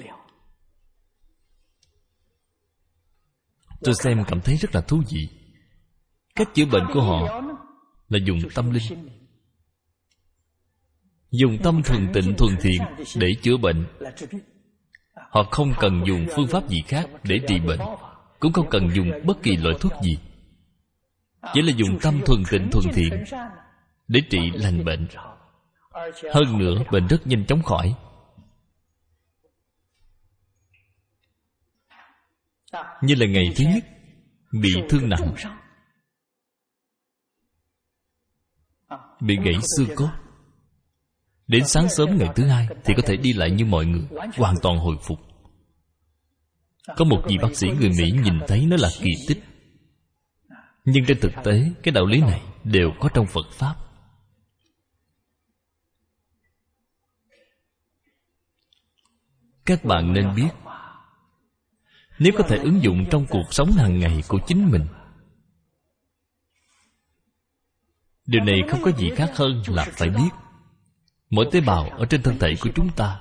Tôi xem cảm thấy rất là thú vị. Cách chữa bệnh của họ là dùng tâm linh, dùng tâm thuần tịnh thuần thiện để chữa bệnh. Họ không cần dùng phương pháp gì khác để trị bệnh, cũng không cần dùng bất kỳ loại thuốc gì. Chỉ là dùng tâm thuần tịnh thuần thiện để trị lành bệnh. Hơn nữa bệnh rất nhanh chóng khỏi. Như là ngày thứ nhất bị thương nặng, bị gãy xương cốt, đến sáng sớm ngày thứ hai thì có thể đi lại như mọi người, hoàn toàn hồi phục. Có một vị bác sĩ người Mỹ nhìn thấy nó là kỳ tích. Nhưng trên thực tế cái đạo lý này đều có trong Phật Pháp. Các bạn nên biết, nếu có thể ứng dụng trong cuộc sống hàng ngày của chính mình, điều này không có gì khác hơn là phải biết mỗi tế bào ở trên thân thể của chúng ta,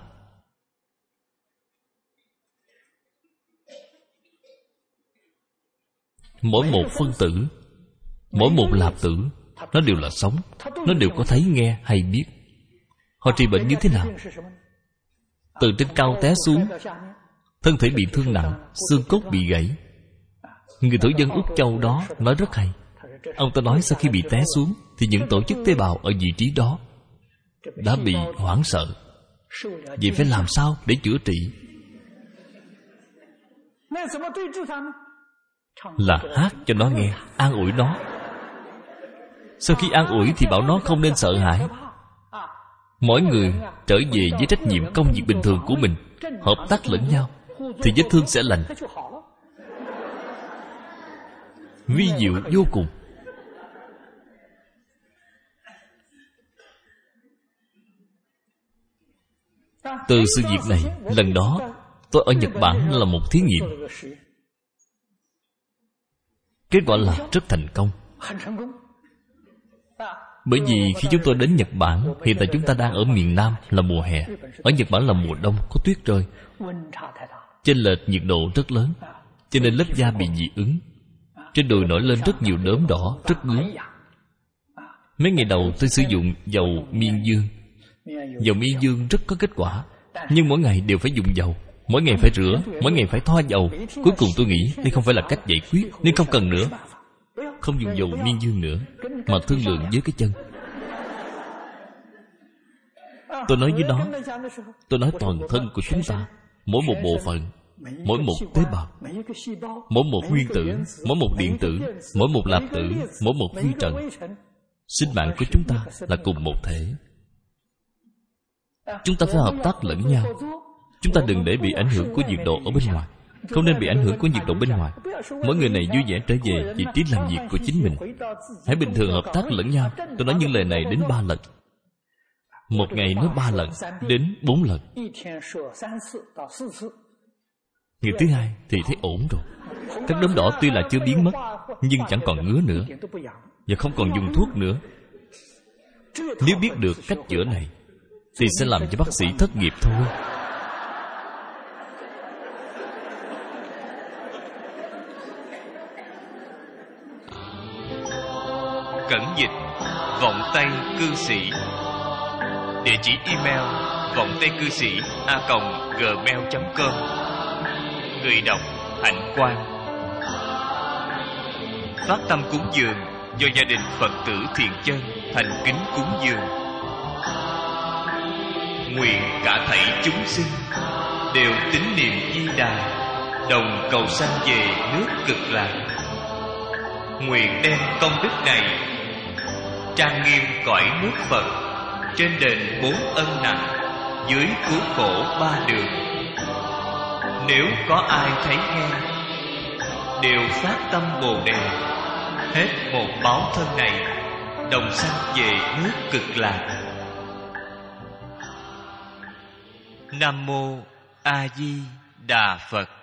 mỗi một phân tử, mỗi một lạp tử, nó đều là sống, nó đều có thấy nghe hay biết. Họ trị bệnh như thế nào? Từ trên cao té xuống, thân thể bị thương nặng, xương cốt bị gãy. Người thổ dân Úc Châu đó nói rất hay. Ông ta nói sau khi bị té xuống thì những tổ chức tế bào ở vị trí đó đã bị hoảng sợ. Vậy phải làm sao để chữa trị? Là hát cho nó nghe, an ủi nó. Sau khi an ủi thì bảo nó không nên sợ hãi. Mỗi người trở về với trách nhiệm công việc bình thường của mình, hợp tác lẫn nhau, thì vết thương sẽ lành. Vi diệu vô cùng. Từ sự việc này, lần đó tôi ở Nhật Bản là một thí nghiệm. Kết quả là rất thành công. Bởi vì khi chúng tôi đến Nhật Bản, hiện tại chúng ta đang ở miền Nam là mùa hè, ở Nhật Bản là mùa đông, có tuyết rơi, chênh lệch nhiệt độ rất lớn, cho nên lớp da bị dị ứng. Trên đùi nổi lên rất nhiều đốm đỏ, rất ngứa. Mấy ngày đầu tôi sử dụng dầu miên dương. Dầu miên dương rất có kết quả, nhưng mỗi ngày đều phải dùng dầu, mỗi ngày phải rửa, mỗi ngày phải thoa dầu. Cuối cùng tôi nghĩ đây không phải là cách giải quyết, nên không cần nữa, không dùng dầu miên dương nữa, mà thương lượng với cái chân. Tôi nói với nó, tôi nói toàn thân của chúng ta, mỗi một bộ phận, mỗi một tế bào, mỗi một nguyên tử, mỗi một điện tử, mỗi một lạp tử, mỗi một vi trần Sinh mạng của chúng ta là cùng một thể. Chúng ta phải hợp tác lẫn nhau. Chúng ta đừng để bị ảnh hưởng của nhiệt độ ở bên ngoài. Không nên bị ảnh hưởng của nhiệt độ bên ngoài. Mỗi người này vui vẻ trở về vị trí làm việc của chính mình. Hãy bình thường hợp tác lẫn nhau. Tôi nói những lời này đến 3 lần. Một ngày nói 3 lần đến 4 lần. Ngày thứ hai thì thấy ổn rồi. Các đốm đỏ tuy là chưa biến mất, nhưng chẳng còn ngứa nữa, và không còn dùng thuốc nữa. Nếu biết được cách chữa này thì sẽ làm cho bác sĩ thất nghiệp thôi. Cẩn dịch Vọng Tây Cư Sĩ. Địa chỉ email vongtaicư sĩ@gmail.com. Người đọc Hạnh Quang. Phát tâm cúng dường do gia đình Phật tử Thiện Chân thành kính cúng dường. Nguyện cả thảy chúng sinh đều tín niệm Di Đà, đồng cầu sanh về nước Cực Lạc. Nguyện đem công đức này trang nghiêm cõi nước Phật, trên đền 4 ân nặng, dưới cứu khổ 3 đường. Nếu có ai thấy nghe, đều phát tâm Bồ Đề, hết một báo thân này, đồng sanh về nước Cực Lạc. Nam Mô A Di Đà Phật.